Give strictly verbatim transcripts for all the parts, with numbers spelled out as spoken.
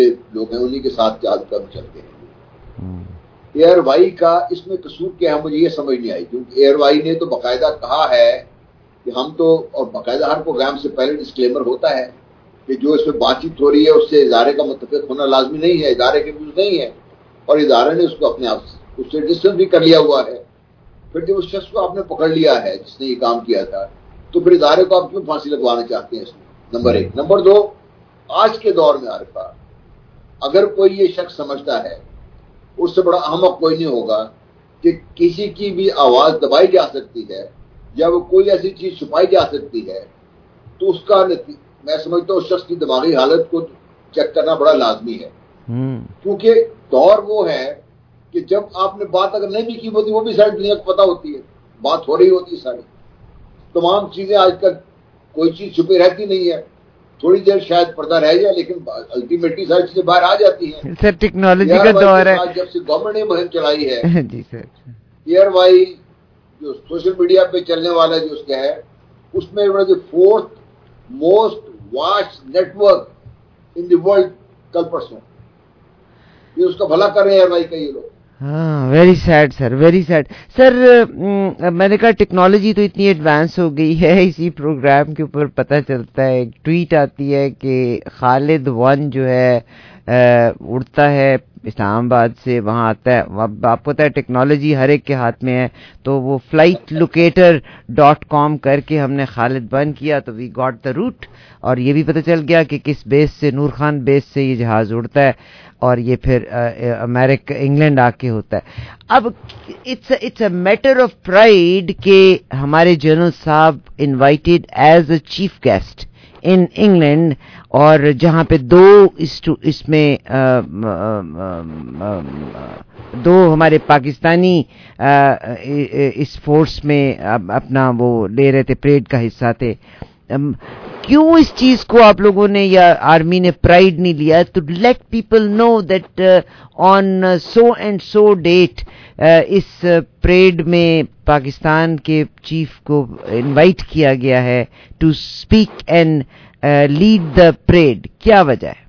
لوگ ہیں انہی کے ساتھ چال کر چلتے ہیں. ایئر وائی کا اس میں قصور کیا ہے مجھے یہ سمجھ نہیں آئی, کیونکہ ایئر وائی نے تو باقاعدہ کہا ہے کہ ہم تو, اور باقاعدہ ہر پروگرام سے پہلے ڈسکلیمر ہوتا ہے کہ جو اس میں بات چیت ہو رہی ہے اس سے ادارے کا متفق ہونا لازمی نہیں ہے, ادارے کے ویوز نہیں ہے, اور ادارے نے اس کو اپنے آپ سے اس سے ڈسٹنس بھی کر لیا ہوا ہے. پھر جب اس شخص کو آپ نے پکڑ لیا ہے جس نے یہ کام کیا تھا, تو پھر ادارے کو آپ کیوں پھانسی لگوانا چاہتے ہیں اس میں؟ نمبر ایک. نمبر دو, آج کے دور میں عارفہ اگر کوئی یہ شخص سمجھتا ہے, اس سے بڑا احمق کوئی نہیں ہوگا کہ کسی کی بھی آواز دبائی جا سکتی ہے یا وہ کوئی ایسی چیز چھپائی جا سکتی ہے, تو اس کا میں سمجھتا ہوں اس شخص کی دماغی حالت کو چیک کرنا بڑا لازمی ہے. کیونکہ دور وہ ہے کہ جب آپ نے بات اگر نہیں بھی کی ہوتی, وہ بھی ساری دنیا کو پتہ ہوتی ہے, بات ہو رہی ہوتی ہے ساری. تمام چیزیں آج تک کوئی چیز چھپی رہتی نہیں ہے, تھوڑی دیر شاید پردہ رہ جائے لیکن الٹیمیٹلی ساری چیزیں باہر آ جاتی ہیں. سر ٹیکنالوجی کا دور ہے. جب سے گورنمنٹ نے مہم چلائی ہے جی سر, ایئر وائی جو سوشل میڈیا پہ چلنے والا جو اس کا ہے, اس میں fourth most watch network in the world کل پرسوں. یہ اس کا بھلا کر رہے ہیں ایئر وائی کا یہ لوگ. ہاں, very sad sir, very sad sir. میں نے کہا ٹیکنالوجی تو اتنی ایڈوانس ہو گئی ہے, اسی پروگرام کے اوپر پتہ چلتا ہے, ایک ٹویٹ آتی ہے کہ خالد ون جو ہے اڑتا ہے اسلام آباد سے, وہاں آتا ہے. اب آپ کو پتہ ہے ٹیکنالوجی ہر ایک کے ہاتھ میں ہے, تو وہ فلائٹ لوکیٹر ڈاٹ کام کر کے ہم نے خالد بن کیا, تو وی گاٹ دا روٹ, اور یہ بھی پتہ چل گیا کہ کس بیس سے, نور خان بیس سے یہ جہاز اڑتا ہے, اور یہ پھر امریکہ انگلینڈ آ کے ہوتا ہے. اب it's it's a matter of pride کہ ہمارے جنرل صاحب invited as a chief guest in England, اور جہاں پہ دو اس میں دو ہمارے پاکستانی اس فورس میں اپنا وہ لے رہے تھے, پریڈ کا حصہ تھے. کیوں اس چیز کو آپ لوگوں نے یا آرمی نے پرائڈ نہیں لیا to let people know that on so and so date اس پریڈ میں پاکستان کے چیف کو انوائٹ کیا گیا ہے to speak and lead the parade? کیا وجہ ہے؟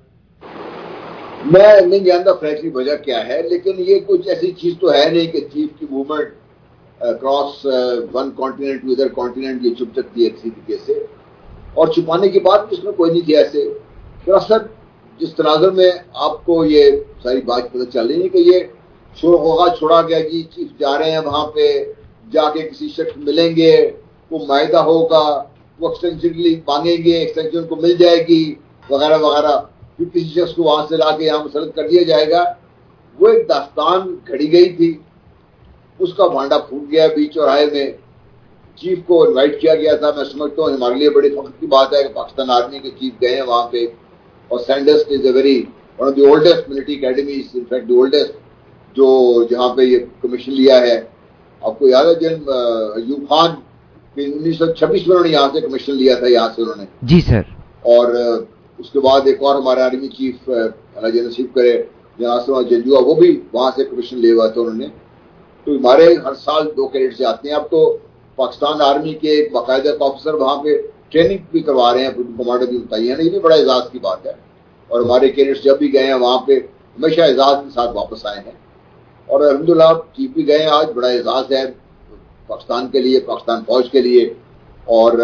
میں نہیں جانتا فریکلی وجہ کیا ہے, لیکن یہ کچھ ایسی چیز تو ہے نہیں کہ چیف کی movement cross one continent to other continent یہ چھپ سکتی ہے کسی طریقے سے, اور چھپانے کی بات اس میں کوئی نہیں تھی ایسے. دراصل جس تناظر میں آپ کو یہ ساری بات پتہ چل رہی ہے کہ یہ شور غوغا چھوڑا گیا, جی چیف جا رہے ہیں وہاں پہ, جا کے کسی شخص ملیں گے, وہ معاہدہ ہوگا, وہ ایکسٹینشن مانگیں گے, ایکسٹینشن کو مل جائے گی وغیرہ وغیرہ, پھر کسی شخص کو وہاں سے لا کے یہاں مسلط کر دیا جائے گا. وہ ایک داستان گھڑی گئی تھی, اس کا بھانڈا پھوٹ گیا بیچ چوراہے میں. چیف کو انوائٹ کیا گیا تھا, میں سمجھتا ہوں ہمارے لیے بڑی فخر کی بات ہے کہ پاکستان آرمی کے چیف گئے ہیں وہاں پہ, اور Sandhurst is a very one of the oldest military academies, in fact the oldest, جو جہاں پہ یہ کمیشن لیا ہے. آپ کو یاد ہے جن ایوب خان انیس سو چھبیس میں انہوں نے یہاں سے کمیشن لیا تھا, یہاں سے انہوں نے. جی سر. اور اس کے بعد ایک اور ہمارے آرمی چیف اللہ جی نصیب کرے جناسما جنجوا, وہ بھی وہاں سے کمیشن لے ہوا تھا انہوں نے. تو ہمارے ہر سال دو کیڈٹ سے آتے ہیں. اب تو پاکستان آرمی کے ایک باقاعدہ آفیسر وہاں پہ ٹریننگ بھی کروا رہے ہیں, کمانڈر بھی بتائی ہے نا, یہ بھی بڑا اعزاز کی بات ہے. اور ہمارے کیڈٹس جب بھی گئے ہیں وہاں پہ ہمیشہ اعزاز کے ساتھ واپس آئے ہیں, اور الحمدللہ چیف بھی گئے ہیں, آج بڑا اعزاز ہے پاکستان کے لیے, پاکستان فوج کے لیے. اور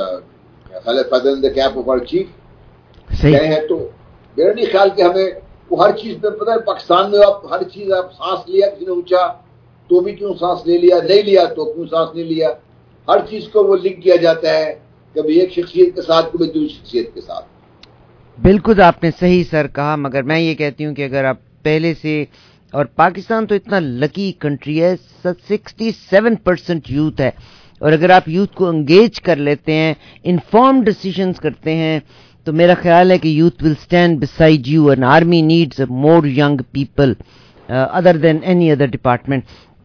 feather in the cap of our chief گئے ہیں. تو میرا نہیں خیال کہ ہمیں وہ ہر چیز پہ پتہ ہے پاکستان میں آپ ہر چیز آپ سانس لیا کسی نے اونچا تو بھی کیوں سانس لے لیا, نہیں لیا تو کیوں سانس نہیں لیا, ہر چیز کو وہ لنک کیا جاتا ہے, کبھی ایک شخصیت کے ساتھ کبھی دوسری شخصیت کے ساتھ. بالکل آپ نے صحیح سر کہا, مگر میں یہ کہتی ہوں کہ اگر آپ پہلے سے, اور پاکستان تو اتنا لکی کنٹری ہے, سکسٹی سیون پرسینٹ یوتھ ہے, اور اگر آپ یوتھ کو انگیج کر لیتے ہیں, انفارم ڈیسیژنز کرتے ہیں, تو میرا خیال ہے کہ youth will stand beside you, and army needs more young people other than any other department.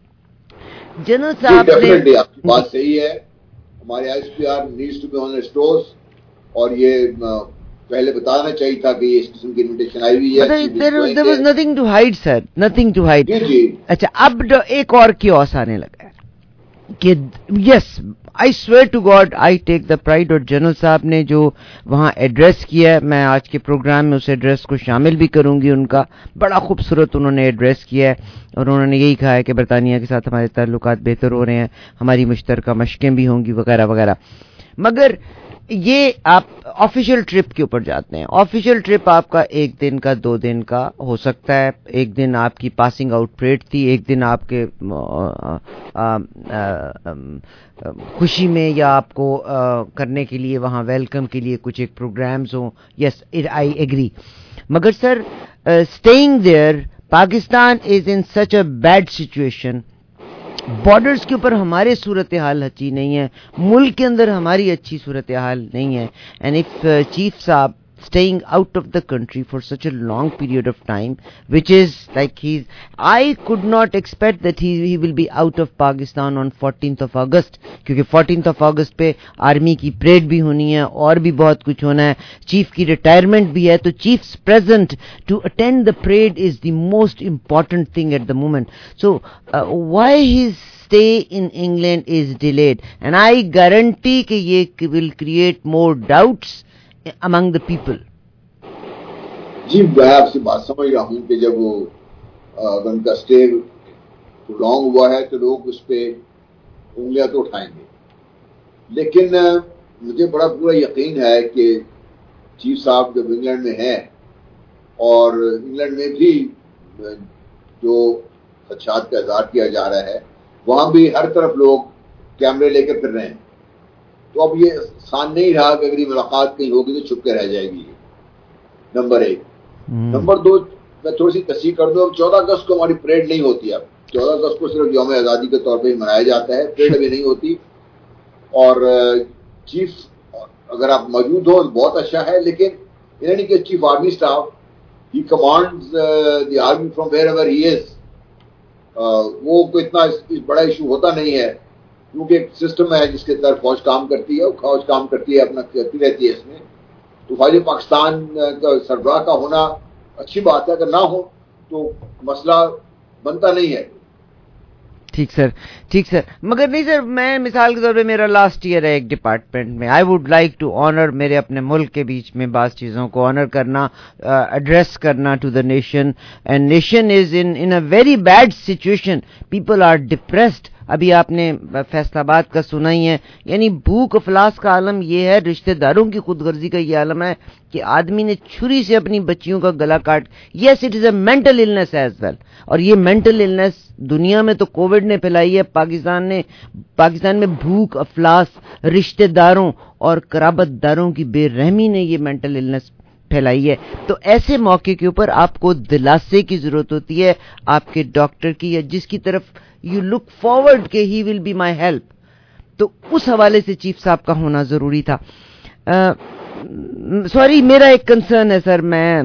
General صاحب نے آپ کی بات صحیح ہے, ہمارے S P R needs to be on stores, اور یہ پہلے بتانا چاہیے تھا کہ اس قسم کی انویٹیشن آئی ہوئی ہے. there was nothing to hide sir, nothing to hide. جی جی. اچھا اب ایک اور کیوس آنے لگا ہے, کہ yes I swear to God I take the pride. اور جنرل صاحب نے جو وہاں ایڈریس کیا ہے, میں آج کے پروگرام میں اس ایڈریس کو شامل بھی کروں گی. ان کا بڑا خوبصورت انہوں نے ایڈریس کیا ہے, اور انہوں نے یہی کہا ہے کہ برطانیہ کے ساتھ ہمارے تعلقات بہتر ہو رہے ہیں, ہماری مشترکہ مشقیں بھی ہوں گی وغیرہ وغیرہ. مگر یہ آپ آفیشیل ٹرپ کے اوپر جاتے ہیں. آفیشیل ٹرپ آپ کا ایک دن کا, دو دن کا ہو سکتا ہے. ایک دن آپ کی پاسنگ آؤٹ پریڈ تھی, ایک دن آپ کے خوشی میں یا آپ کو کرنے کے لیے وہاں ویلکم کے لیے کچھ ایک پروگرامز ہوں. Yes I agree. مگر sir staying there, Pakistan is in such a bad situation. Borders کے اوپر ہمارے صورتحال اچھی نہیں ہے, ملک کے اندر ہماری اچھی صورتحال نہیں ہے. اینڈ اف چیف صاحب staying out of the country for such a long period of time, which is like he's, I could not expect that he he will be out of Pakistan on fourteenth of August, کیونکہ fourteenth of August پہ army کی parade بھی ہونی ہے اور بھی بہت کچھ ہونا ہے, چیف کی ریٹائرمنٹ بھی ہے, تو چیف's present to attend the parade is the most important thing at the moment. So uh, why his stay in England is delayed, and I guarantee کہ یہ will create more doubts among the people. جی میں آپ سے بات سمجھ رہا ہوں کہ جب وہ ان کا اسٹے لانگ ہوا ہے تو لوگ اس پہ انگلیاں تو اٹھائیں گے, لیکن مجھے بڑا پورا یقین ہے کہ چیف صاحب جب انگلینڈ میں ہیں, اور انگلینڈ میں بھی جو خدشات کا اظہار کیا جا رہا ہے, وہاں بھی ہر طرف لوگ کیمرے لے کے پھر رہے ہیں, تو اب یہ آسان نہیں رہا کہ اگر یہ ملاقات کہیں ہوگی تو چھپ کے رہ جائے گی. نمبر ایک. نمبر دو, میں تھوڑی سی تصحیح کر دوں, اب چودہ اگست کو ہماری پریڈ نہیں ہوتی. اب چودہ اگست کو صرف یوم آزادی کے طور پہ ہی منایا جاتا ہے, پریڈ ابھی نہیں ہوتی. اور چیف اگر آپ موجود ہو بہت اچھا ہے, لیکن یعنی کہ چیف آرمی اسٹاف ہی commands the army from wherever he is, وہ کوئی اتنا بڑا ایشو ہوتا نہیں ہے, کیونکہ ایک سسٹم ہے جس کے تحت فوج کام کرتی ہے, فوج کام کرتی ہے اپنا کرتی رہتی ہے اس میں. تو فوج پاکستان کا سربراہ کا ہونا اچھی بات ہے, اگر نہ ہو تو مسئلہ بنتا نہیں ہے. ٹھیک سر, ٹھیک سر. مگر نہیں سر, میں مثال کے طور پہ میرا لاسٹ ایئر ہے ایک ڈپارٹمنٹ میں, I would like to honour میرے اپنے ملک کے بیچ میں بعض چیزوں کو آنر کرنا, ایڈریس کرنا to the nation. And nation is in in a very bad situation, people are depressed. ابھی آپ نے فیصل آباد کا سنا ہی ہے, یعنی بھوک افلاس کا عالم یہ ہے, رشتہ داروں کی خود غرضی کا یہ عالم ہے کہ آدمی نے چھری سے اپنی بچیوں کا گلا کاٹ. Yes it is a mental illness as well, اور یہ مینٹل النس دنیا میں تو کووڈ نے پھیلائی ہے, پاکستان نے پاکستان میں بھوک افلاس, رشتہ داروں اور قرابت داروں کی بے رحمی نے یہ مینٹل النس پھیلائی ہے. تو ایسے موقع کے اوپر آپ کو دلاسے کی ضرورت ہوتی ہے, آپ کے ڈاکٹر کی, یا جس کی طرف یو لک فارورڈ کہ ہی ول بی مائی ہیلپ. تو اس حوالے سے چیف صاحب کا ہونا ضروری تھا. سوری, میرا ایک کنسرن ہے سر, میں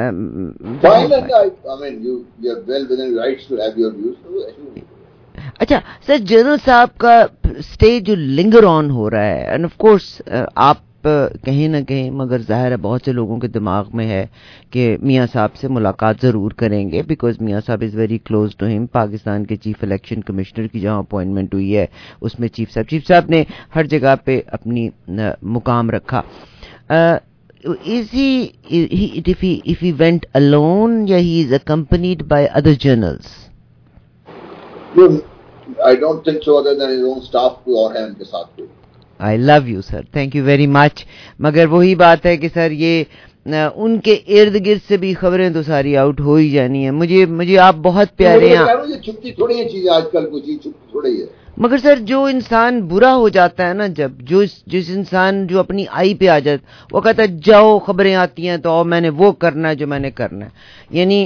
اچھا سر, جنرل صاحب کا اسٹے جو لنگر آن ہو رہا ہے, اینڈ آف کورس آپ کہیں نہ کہیں, مگر ظاہر ہے بہت سے لوگوں کے دماغ میں ہے کہ میاں صاحب سے ملاقات ضرور کریں گے, بیکاز میاں صاحب از ویری کلوز ٹو ہم. پاکستان کے چیف الیکشن کمشنر کی جہاں اپوائنٹمنٹ ہوئی ہے اس میں چیف صاحب چیف صاحب نے ہر جگہ پہ اپنی مقام رکھا. Is he, if he if he went alone, یا he is accompanied by other journals? No, I don't think so, other than his own staff کو اور ہیں ان کے ساتھ کوئی. I love you sir, thank you very much. مگر وہی بات ہے کہ سر یہ ان کے ارد گرد سے بھی خبریں تو ساری آؤٹ ہو ہی جانی ہیں. مجھے مجھے آپ بہت پیارے ہیں. یہ چھپتی تھوڑی ہے چیزیں آج کل, کچھ چھپتی تھوڑی ہے. مگر سر جو انسان برا ہو جاتا ہے نا, جب جو جس انسان جو اپنی آئی پہ آ جاتا, وہ کہتا ہے جاؤ خبریں آتی ہیں تو میں نے وہ کرنا ہے جو میں نے کرنا ہے. یعنی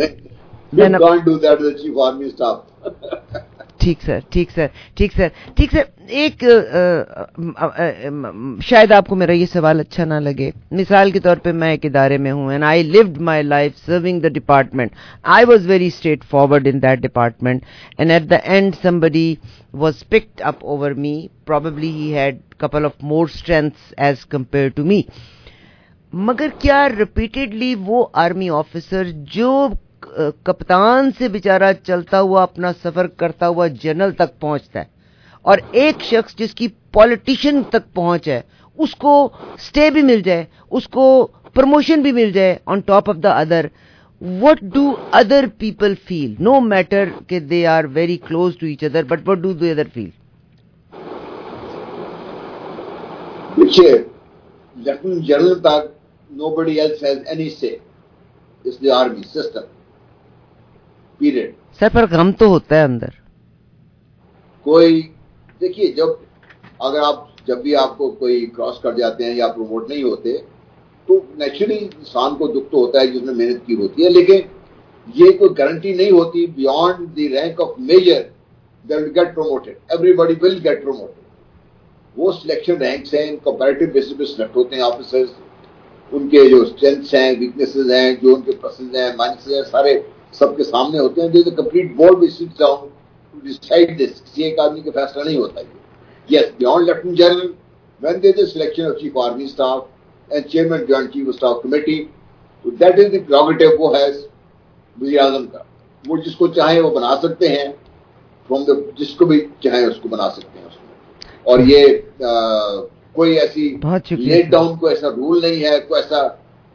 ٹھیک سر, ٹھیک سر, ٹھیک سر, ٹھیک سر. ایک شاید آپ کو میرا یہ سوال اچھا نہ لگے. مثال کے طور پہ میں ایک ادارے میں ہوں, and I lived my life serving the department. I was very straightforward in that department, and at the end somebody was picked up over me. Probably he had couple of more strengths as compared to me. مگر کیا repeatedly وہ army officer جو کپتان سے بیچارہ چلتا ہوا اپنا سفر کرتا ہوا جنرل تک پہنچتا ہے, اور ایک شخص جس کی پولیٹیشین تک پہنچ ہے اس کو اسٹے بھی مل جائے, اس کو پروموشن بھی مل جائے on top of the other, what do other people feel, no matter کہ they are very close to each other, but what do the other feel? دیکھیے, لیفٹیننٹ جنرل تک nobody else has any say. It's the army system. Period. Sir پر غم تو ہوتا ہے اندر. کوئی دیکھیے, جب اگر آپ جب بھی آپ کو کوئی کراس کر جاتے ہیں یا پروموٹ نہیں ہوتے تو نیچرلی انسان کو دکھ تو ہوتا ہے جس نے محنت کی ہوتی ہے, لیکن یہ کوئی گارنٹی نہیں ہوتی beyond the rank of major they will get promoted. Everybody will get promoted. وہ سلیکشن رینکس ہیں, کمپیریٹو بیسس پہ سلیکٹ ہوتے ہیں آفیسرز, ان کے جو اسٹرینتھس ہیں, ویکنیسز ہیں, جو ان کے پلسز ہیں, مائنسز ہیں, سارے سب کے سامنے ہوتے ہیں. There is a complete board which sits down to decide this. کسی ایک آدمی کا فیصلہ نہیں ہوتا یہ. Yes, beyond lieutenant general when there is a selection of chief army staff and chairman joint chief of staff committee, so that is the prerogative وہ ہے وزیر اعظم کا. وہ جس کو چاہیں وہ بنا سکتے ہیں, from the جس کو بھی چاہیں اس کو بنا سکتے ہیں اس میں. اور یہ آ, کوئی ایسی لیٹ ڈاؤن کوئی ایسا رول نہیں ہے, کوئی ایسا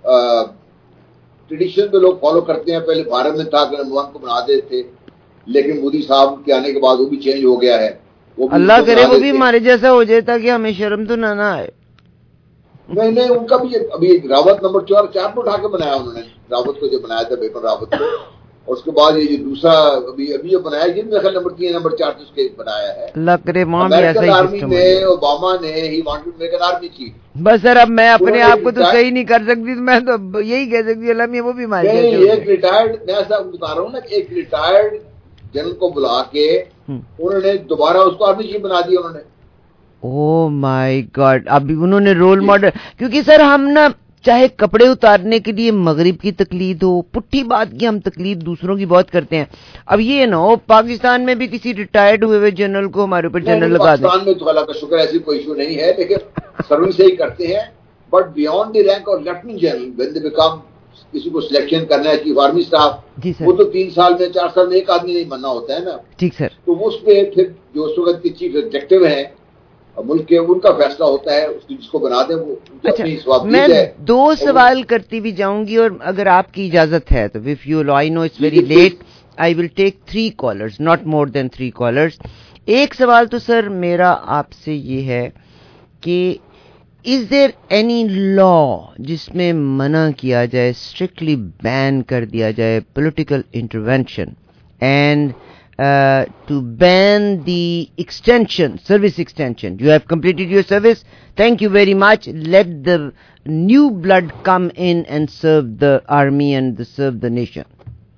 ٹریڈیشن پہ لوگ فالو کرتے ہیں. پہلے بھارت میں تھا کہ نمبر ون کو بنا دیتے تھے, لیکن مودی صاحب کے آنے کے بعد وہ بھی چینج ہو گیا ہے. اللہ کرے وہ بھی ہمارے جیسا ہو جائے تاکہ ہمیں شرم تو نہ نہ آئے. نہیں نہیں, ان کا بھی ابھی راوت نمبر چار چار پہ اٹھا کے بنایا انہوں نے. راوت کو جو بنایا تھا بیپن راوت کو, اور اس کے بعد یہ جو دوسرا ابھی ابھی جو بنایا جن میں نمبر تین نمبر چار اس کے بنایا ہے. اللہ کرے وہاں بھی ایسا ہی آرمی میں اوباما نے he wanted to make an army chief. بس سر اب میں اپنے آپ کو تو صحیح نہیں کر سکتی, میں تو یہی کہہ سکتی اللہ میں وہ بھی مار گیا. ایک ریٹائرڈ, میں ایسا بتا رہا ہوں نا, ایک ریٹائرڈ جنرل کو بلا کے انہوں نے دوبارہ اس کو آرمی چیف بنا دیا انہوں نے. او مائی گاڈ, ابھی انہوں نے رول ماڈل. کیونکہ سر ہم نا چاہے کپڑے اتارنے کے لیے مغرب کی تقلید ہو, پٹھی بات کی ہم تقلید دوسروں کی بہت کرتے ہیں. اب یہ نہ ہو پاکستان میں بھی کسی ریٹائرڈ ہوئے ہوئے جنرل کو ہمارے اوپر جنرل لگا دیں. پاکستان میں تو اللہ کا شکر ایسی کوئی ایشو نہیں ہے, لیکن سروس ہی کرتے ہیں. But beyond the rank of lieutenant general when they become, کسی کو سلیکشن کرنا ہے چیف آرمی اسٹاف, وہ تو تین سال میں چار سال میں ایک آدمی نہیں بننا ہوتا ہے نا. ٹھیک سر. تو اس پہ پھر جو اس وقت کے چیف ایگزیکٹو ہیں ملک کے, ان کا فیصلہ ہوتا ہے, اس جس کو بنا دیں وہ اپنی سواب. میں دو سوال کرتی بھی جاؤں گی, اور اگر آپ کی اجازت ہے تو if you I know it's very late I will take three callers, not more than three callers. ایک سوال تو سر میرا آپ سے یہ ہے کہ is there any law جس میں منع کیا جائے, strictly ban کر دیا جائے political intervention and Uh, to ban the extension, service extension. You have completed your service. Thank you very much. Let the new blood come in and serve the army and serve the nation.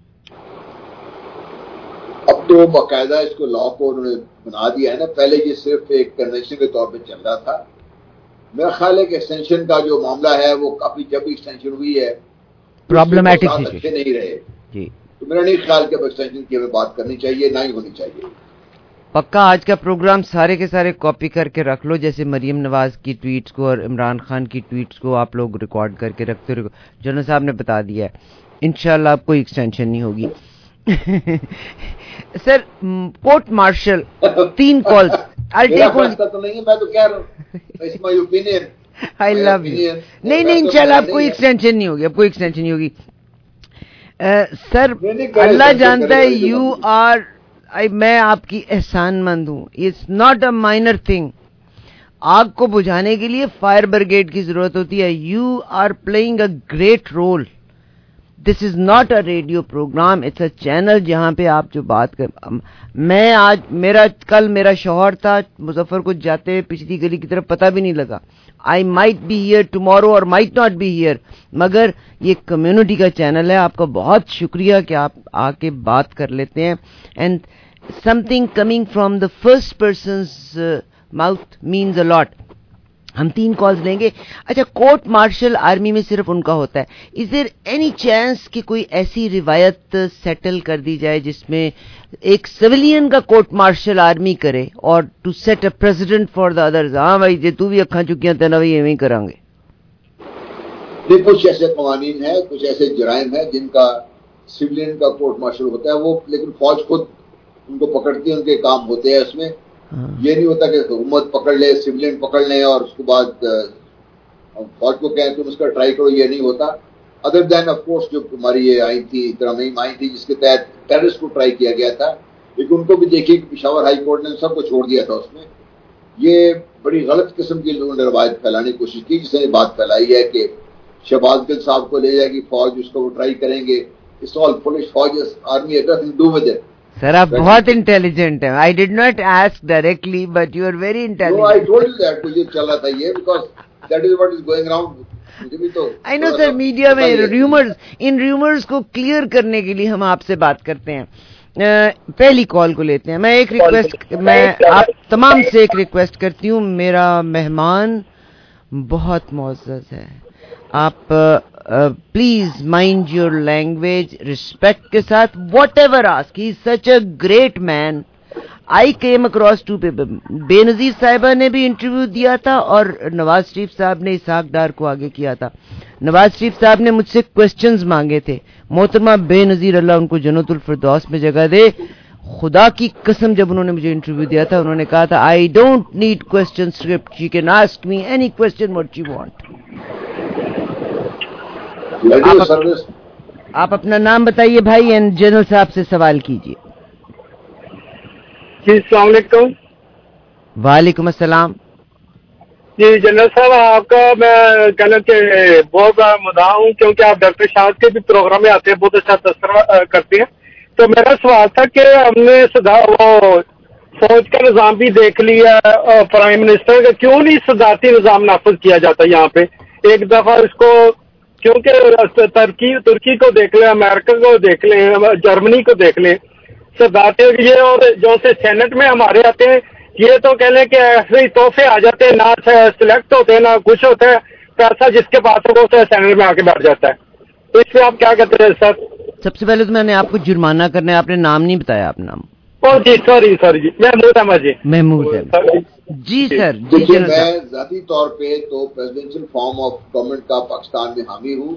اب تو باقاعدہ اس کو لا کو انہوں نے بنا دیا ہے نا. پہلے یہ صرف ایک کنونشن کے طور پہ چل رہا تھا. میرا خیال ہے کہ ایکسٹینشن کا جو معاملہ ہے وہ کافی, جب ایکسٹینشن ہوئی ہے پرابلمٹک سچویشن نہیں رہے جی, تو میرا نہیں خیال کہ ایکسٹینشن کی ہمیں بات کرنی چاہیے, نہ ہی ہونی چاہیے. پکا آج کا پروگرام سارے کے سارے کاپی کر کے رکھ لو, جیسے مریم نواز کی ٹویٹس کو اور عمران خان کی ٹویٹس کو آپ لوگ ریکارڈ کر کے رکھتے رہو. جنرل صاحب نے بتا دیا ہے, انشاءاللہ اب کوئی ایکسٹینشن نہیں ہوگی. سر کورٹ مارشل تین کالز تو نہیں, میں تو کہہ رہا ہوں I love you. نہیں نہیں انشاءاللہ اب کوئی ایکسٹینشن نہیں ہوگی, اب کوئی ایکسٹینشن نہیں ہوگی. سر اللہ جانتا ہے یو آر, میں آپ کی احسان مند ہوں. It's not a minor thing. آگ کو بجھانے کے لیے فائر بریگیڈ کی ضرورت ہوتی ہے. You are playing a great role. This is not a radio program, it's a channel جہاں پہ آپ جو بات کر. میں آج میرا کل میرا شوہر تھا مظفر کو جاتے پچھلی گلی کی طرف, پتہ بھی نہیں لگا. I might be here tomorrow or might not be here, مگر یہ کمیونٹی کا چینل ہے. آپ کا بہت شکریہ کہ آپ آ کے بات کر لیتے ہیں. and something coming from the first person's uh, mouth means a lot. ہم تین کالز لیں گے. اچھا, کورٹ مارشل آرمی میں صرف ان کا ہوتا ہے. از دیر اینی چانس کہ کوئی ایسی روایت سیٹل کر دی جائے جس میں ایک سویلین کا کورٹ مارشل آرمی کرے اور to set a precedent for the others? ہاں بھائی جی تو بھی اکھاں چکیاں تینا بھائی ایویں کریں گے. کچھ ایسے قوانین ہیں, کچھ ایسے جرائم ہیں جن کا سویلین کا کورٹ مارشل ہوتا ہے وہ, لیکن فوج خود ان کو پکڑتی ہے, ان کے کام ہوتے ہیں اس میں. یہ نہیں ہوتا کہ حکومت پکڑ لے, سویلین پکڑ لیں اور اس کے بعد فوج کو کہیں تم اس کا ٹرائی کرو, یہ نہیں ہوتا. ادر دین آف کورس جو ہماری یہ آئی تھی ترمیم آئی تھی جس کے تحت ٹیررسٹ کو ٹرائی کیا گیا تھا, لیکن ان کو بھی دیکھیے کہ پشاور ہائی کورٹ نے سب کو چھوڑ دیا تھا اس میں. یہ بڑی غلط قسم کی لوگوں نے روایت پھیلانے کی کوشش کی, جس نے یہ بات پھیلائی ہے کہ شہباز گل صاحب کو لے جائے گی فوج, اس کو وہ ٹرائی کریں گے. It's all foolish. فوج army has nothing to do with it. سر آپ بہت انٹیلیجنٹ ہیں. I did not ask directly, but you are very intelligent. No, I told you that مجھے چل رہا تھا یہ, because that is what is going around. مجھے بھی تو I know sir, میڈیا میں ریومرز, ان ریومرز کو کلیئر کرنے کے لیے ہم آپ سے بات کرتے ہیں. پہلی کال کو لیتے ہیں. میں ایک ریکویسٹ, میں آپ تمام سے ایک ریکویسٹ کرتی ہوں, میرا مہمان بہت معزز ہے, آپ please mind your language respect کے ساتھ. Whatever ask, he such a great man. I came across two people. Benazir صاحبہ نے بھی انٹرویو دیا تھا اور نواز شریف صاحب نے اسحاق ڈار کو آگے کیا تھا. نواز شریف صاحب نے مجھ سے کوشچنز مانگے تھے. محترمہ بے نظیر, اللہ ان کو جنت الفردوس میں جگہ دے, خدا کی قسم جب انہوں نے مجھے انٹرویو دیا تھا انہوں نے کہا تھا I don't need question script, she can ask me any question what she want. آپ اپنا نام بتائیے بھائی, اینڈ جنرل صاحب سے سوال کیجیے. جی السلام علیکم. وعلیکم السلام. جی جنرل صاحب, آپ کا میں کہنا کہ بہت بڑا مداح ہوں, کیونکہ آپ ڈاکٹر شاہد کے بھی پروگرام میں آتے ہیں, بہت اچھا تذکرہ کرتے ہیں. تو میرا سوال تھا کہ ہم نے وہ فوج کا نظام بھی دیکھ لیا, پرائم منسٹر کا کیوں نہیں صدارتی نظام نافذ کیا جاتا یہاں پہ. ایک دفعہ اس کو, کیونکہ ترکی ترکی کو دیکھ لیں, امریکہ کو دیکھ لیں, جرمنی کو دیکھ لیں, صدارتی یہ اور جو سے سینٹ میں ہمارے آتے ہیں یہ تو کہہ لیں کہ ایسے ہی تحفے آ جاتے ہیں, نہ سلیکٹ ہوتے ہیں نہ کچھ ہوتا ہے, پیسہ جس کے پاس ہوگا اسے سینٹ میں آ کے بیٹھ جاتا ہے. تو اس پہ آپ کیا کہتے ہیں سر؟ سب سے پہلے تو میں نے آپ کو جرمانہ کرنا ہے, آپ نے نام نہیں بتایا. آپ نام او جی سوری سوری جی محمود احمد جی. محمود احمد جی سر. دیکھیے میں ذاتی طور پہ تو پریزیڈینشل فارم آف گورنمنٹ کا پاکستان میں حامی ہوں,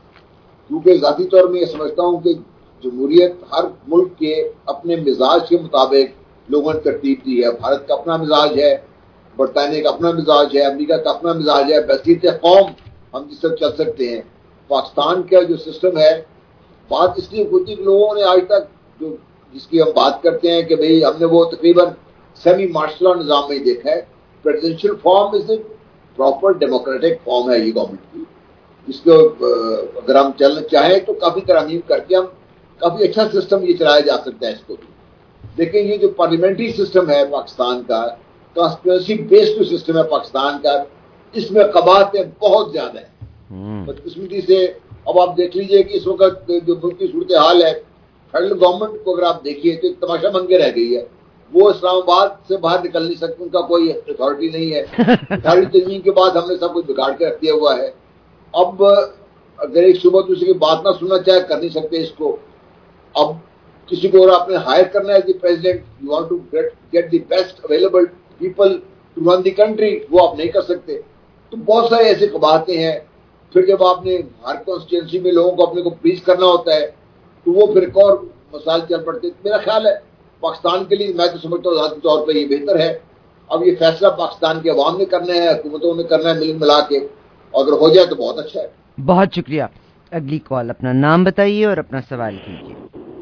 کیونکہ ذاتی طور میں یہ سمجھتا ہوں کہ جمہوریت ہر ملک کے اپنے مزاج کے مطابق لوگوں نے ترتیب دی ہے. بھارت کا اپنا مزاج ہے, برطانیہ کا اپنا مزاج ہے, امریکہ کا اپنا مزاج ہے, بحثیت قوم ہم جس سے چل سکتے ہیں. پاکستان کا جو سسٹم ہے, بات اس لیے ہوتی کہ لوگوں نے آج تک جو جس کی ہم بات کرتے ہیں کہ بھئی ہم نے وہ تقریباً سیمی مارشل نظام میں ہی دیکھا ہے. Presidential form is a proper democratic form ہے یہ گورنمنٹ کی, جس کو اگر ہم چلنا چاہیں تو کافی ترامیم کر کے ہم کافی اچھا سسٹم یہ چلایا جا سکتا ہے اس کو بھی. لیکن یہ جو پارلیمنٹری سسٹم ہے پاکستان کا, کانسٹیٹوئنسی بیسڈ سسٹم ہے پاکستان کا, اس میں قباحتیں بہت زیادہ ہیں بدقسمتی سے. اب آپ دیکھ لیجئے کہ اس وقت جو ملک کی صورتحال ہے, فیڈرل گورنمنٹ کو اگر آپ دیکھیے تو ایک تماشا بن کے رہ گئی ہے. وہ اسلام آباد سے باہر نکل نہیں سکتے, ان کا کوئی اتھارٹی نہیں ہے. اٹھارہویں تنظیم کے بعد ہم نے سب کچھ بگاڑ کے رکھ دیا ہوا ہے. اب اگر ایک صبح دوسرے کی بات نہ سننا چاہے کر نہیں سکتے اس کو. اب کسی کو اگر آپ نے ہائر کرنا ہے the president, you want to get get the best available people to run the country, وہ آپ نہیں کر سکتے. تو بہت سارے ایسے قباحتیں ہیں. پھر جب آپ نے ہر کانسٹیٹوئنسی میں لوگوں کو اپنے کو پلیز کرنا ہوتا ہے تو وہ پھر ایک اور مسائل چل پڑتے. میرا خیال ہے پاکستان کے لیے میں تو سمجھتا ہوں ذاتی طور پہ یہ بہتر ہے. اب یہ فیصلہ پاکستان کے عوام نے کرنا ہے, حکومتوں نے کرنا ہے, مل ملا کے, اور اگر ہو جائے تو بہت اچھا ہے. بہت شکریہ. اگلی کال, اپنا نام بتائیے اور اپنا سوال کیجیے.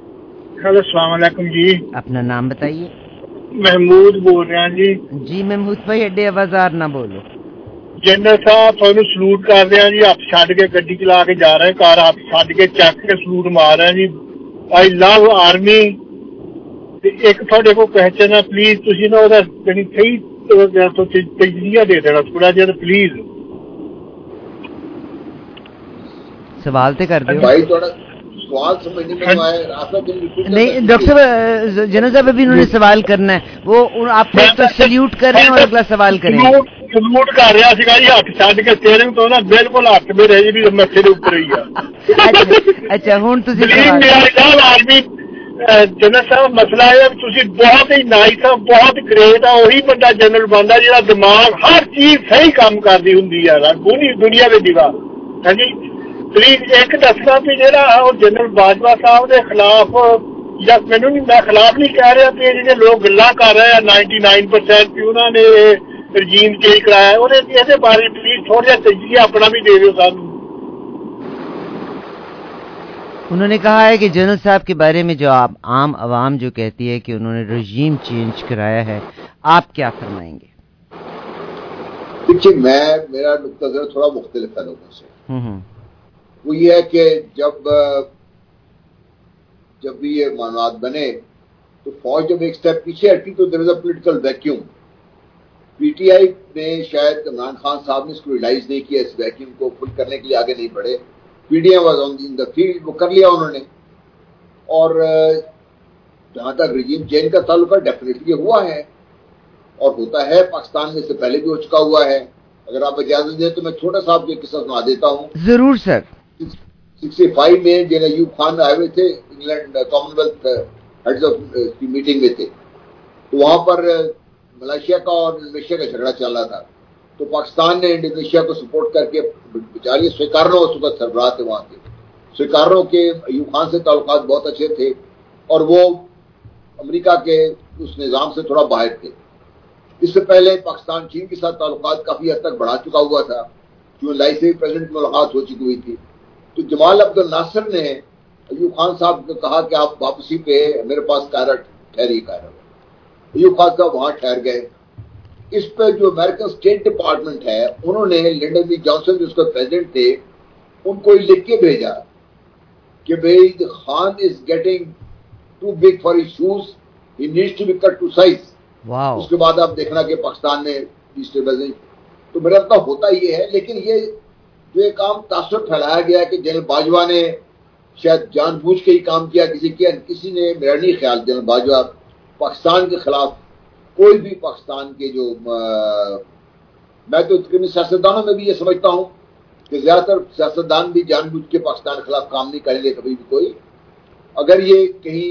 ہیلو السلام علیکم جی. اپنا نام بتائیے. محمود بول رہے ہیں جی. جی محمود بھائی اڈے آوازار نہ بولو. جنرل صاحب تھوڑا سلوٹ کر رہے ہیں جی, آپ چھڈ کے گڈی چلا کے جا رہے ہیں, کار آپ چھڈ کے چک کے سلوٹ مار رہے ہیں جی. آئی لو آرمی. ایک تھوڑے کو پہچانا پلیز, تھی نا وہ صحیح تجزیہ دے دینا تھوڑا جہا پلیز. سوال تو کر دو بھائی, تھوڑا سوال سمجھنے میں آئے نہیں. ڈاکٹر صاحب جنرل صاحب ابھی انہوں نے سوال کرنا ہے, وہ آپ کو سلیوٹ کر رہے ہیں اور اگلا سوال کریں. سلوٹ کر رہا سا جی, ہاتھ چھڈ کے تیرے تو نا بالکل ہاتھ میں رہی بھی متھے کے اوپر ہی ہے. اچھا ہوں آرمی جنرل صاحب مسئلہ ہے تھی بہت ہی نائس ہے, بہت گریٹ ہے, وہی بندہ جنرل بنتا جہاں دماغ ہر چیز صحیح کام کرتی ہوں دنیا کے دیوا. ہاں جی پلیز ایک دسنا بھی جہاں جنرل باجوہ صاحب کے خلاف یا مینوں نہیں میں خلاف نہیں کہہ رہا کہ جڑے لوگ گلا کر رہے ہیں نائنٹی نائن پرسینٹ بھی انہوں نے رجیم چینج کرایا انہیں اس بارے پلیز تھوڑا جہا تجزیہ اپنا بھی دے دیو سانوں. انہوں نے کہا ہے کہ جنرل صاحب کے بارے میں جو آپ عام عوام جو کہتی ہے کہ انہوں نے رجیم چینج کرایا ہے، آپ کیا فرمائیں گے؟ دیکھیے میں میرا نقطہ نظر تھوڑا مختلف ہے لوگوں سے. وہ یہ ہے کہ جب جب بھی یہ معاملات بنے تو فوج جب ایک سٹیپ پیچھے ہٹی تو there is a political vacuum. P T I نے شاید عمران خان صاحب نے اس کو ریلائز نہیں کیا، اس ویکیوم کو فل کرنے کے لیے آگے نہیں بڑھے. P D M was on in the field, وہ کر لیا انہوں نے. اور جہاں تک رجیم چینج کا تعلق ہے ڈیفینیٹلی ہوا ہے اور ہوتا ہے، پاکستان میں سے پہلے بھی ہو چکا ہوا ہے. اگر آپ اجازت دیں تو میں چھوٹا سا آپ کو قصہ سنا دیتا ہوں. ضرور سر. سکسٹی فائیو میں جن ایوب خان آئے ہوئے تھے England commonwealth heads of کی میٹنگ میں تھے، تو وہاں پر ملائیشیا کا اور انڈونیشیا کا جھگڑا چل رہا تھا. تو پاکستان نے انڈونیشیا کو سپورٹ کر کے بیچاری سویکارنو اس وقت سربراہ تھے وہاں کے. سویکارنو کے ایوب خان سے تعلقات بہت اچھے تھے اور وہ امریکہ کے اس نظام سے تھوڑا باہر تھے. اس سے پہلے پاکستان چین کے ساتھ تعلقات کافی حد تک بڑھا چکا ہوا تھا، جو لائی سے پریزیڈنٹ ملاقات ہو چکی ہوئی تھی. تو جمال عبد الناصر نے ایوب خان صاحب کو کہا کہ آپ واپسی پہ میرے پاس قاہرہ ٹھہریے. قاہرہ ایوب خان صاحب وہاں ٹھہر گئے. اس پہ جو امریکن اسٹیٹ ڈپارٹمنٹ ہے انہوں نے لنڈن بی جانسن جو اس کے پریزیڈنٹ تھے ان کو لکھ کے بھیجا کہ بھائی Khan is getting too big for his shoes, he needs to be cut to size. اس کے بعد آپ دیکھنا کہ پاکستان میں ڈیسٹیبلائزیشن. تو میرا اتنا ہوتا یہ ہے، لیکن یہ جو ایک عام تاثر پھیلایا گیا کہ جنرل باجوہ نے شاید جان بوجھ کے ہی کام کیا، کسی کیا کسی نے، میرا نہیں خیال جنرل باجوہ پاکستان کے خلاف کوئی بھی پاکستان کے جو میں تو تقریباً سیاستدانوں میں بھی یہ سمجھتا ہوں کہ زیادہ تر سیاستدان بھی جان بوجھ کے پاکستان کے خلاف کام نہیں کریں گے کبھی بھی کوئی. اگر یہ کہیں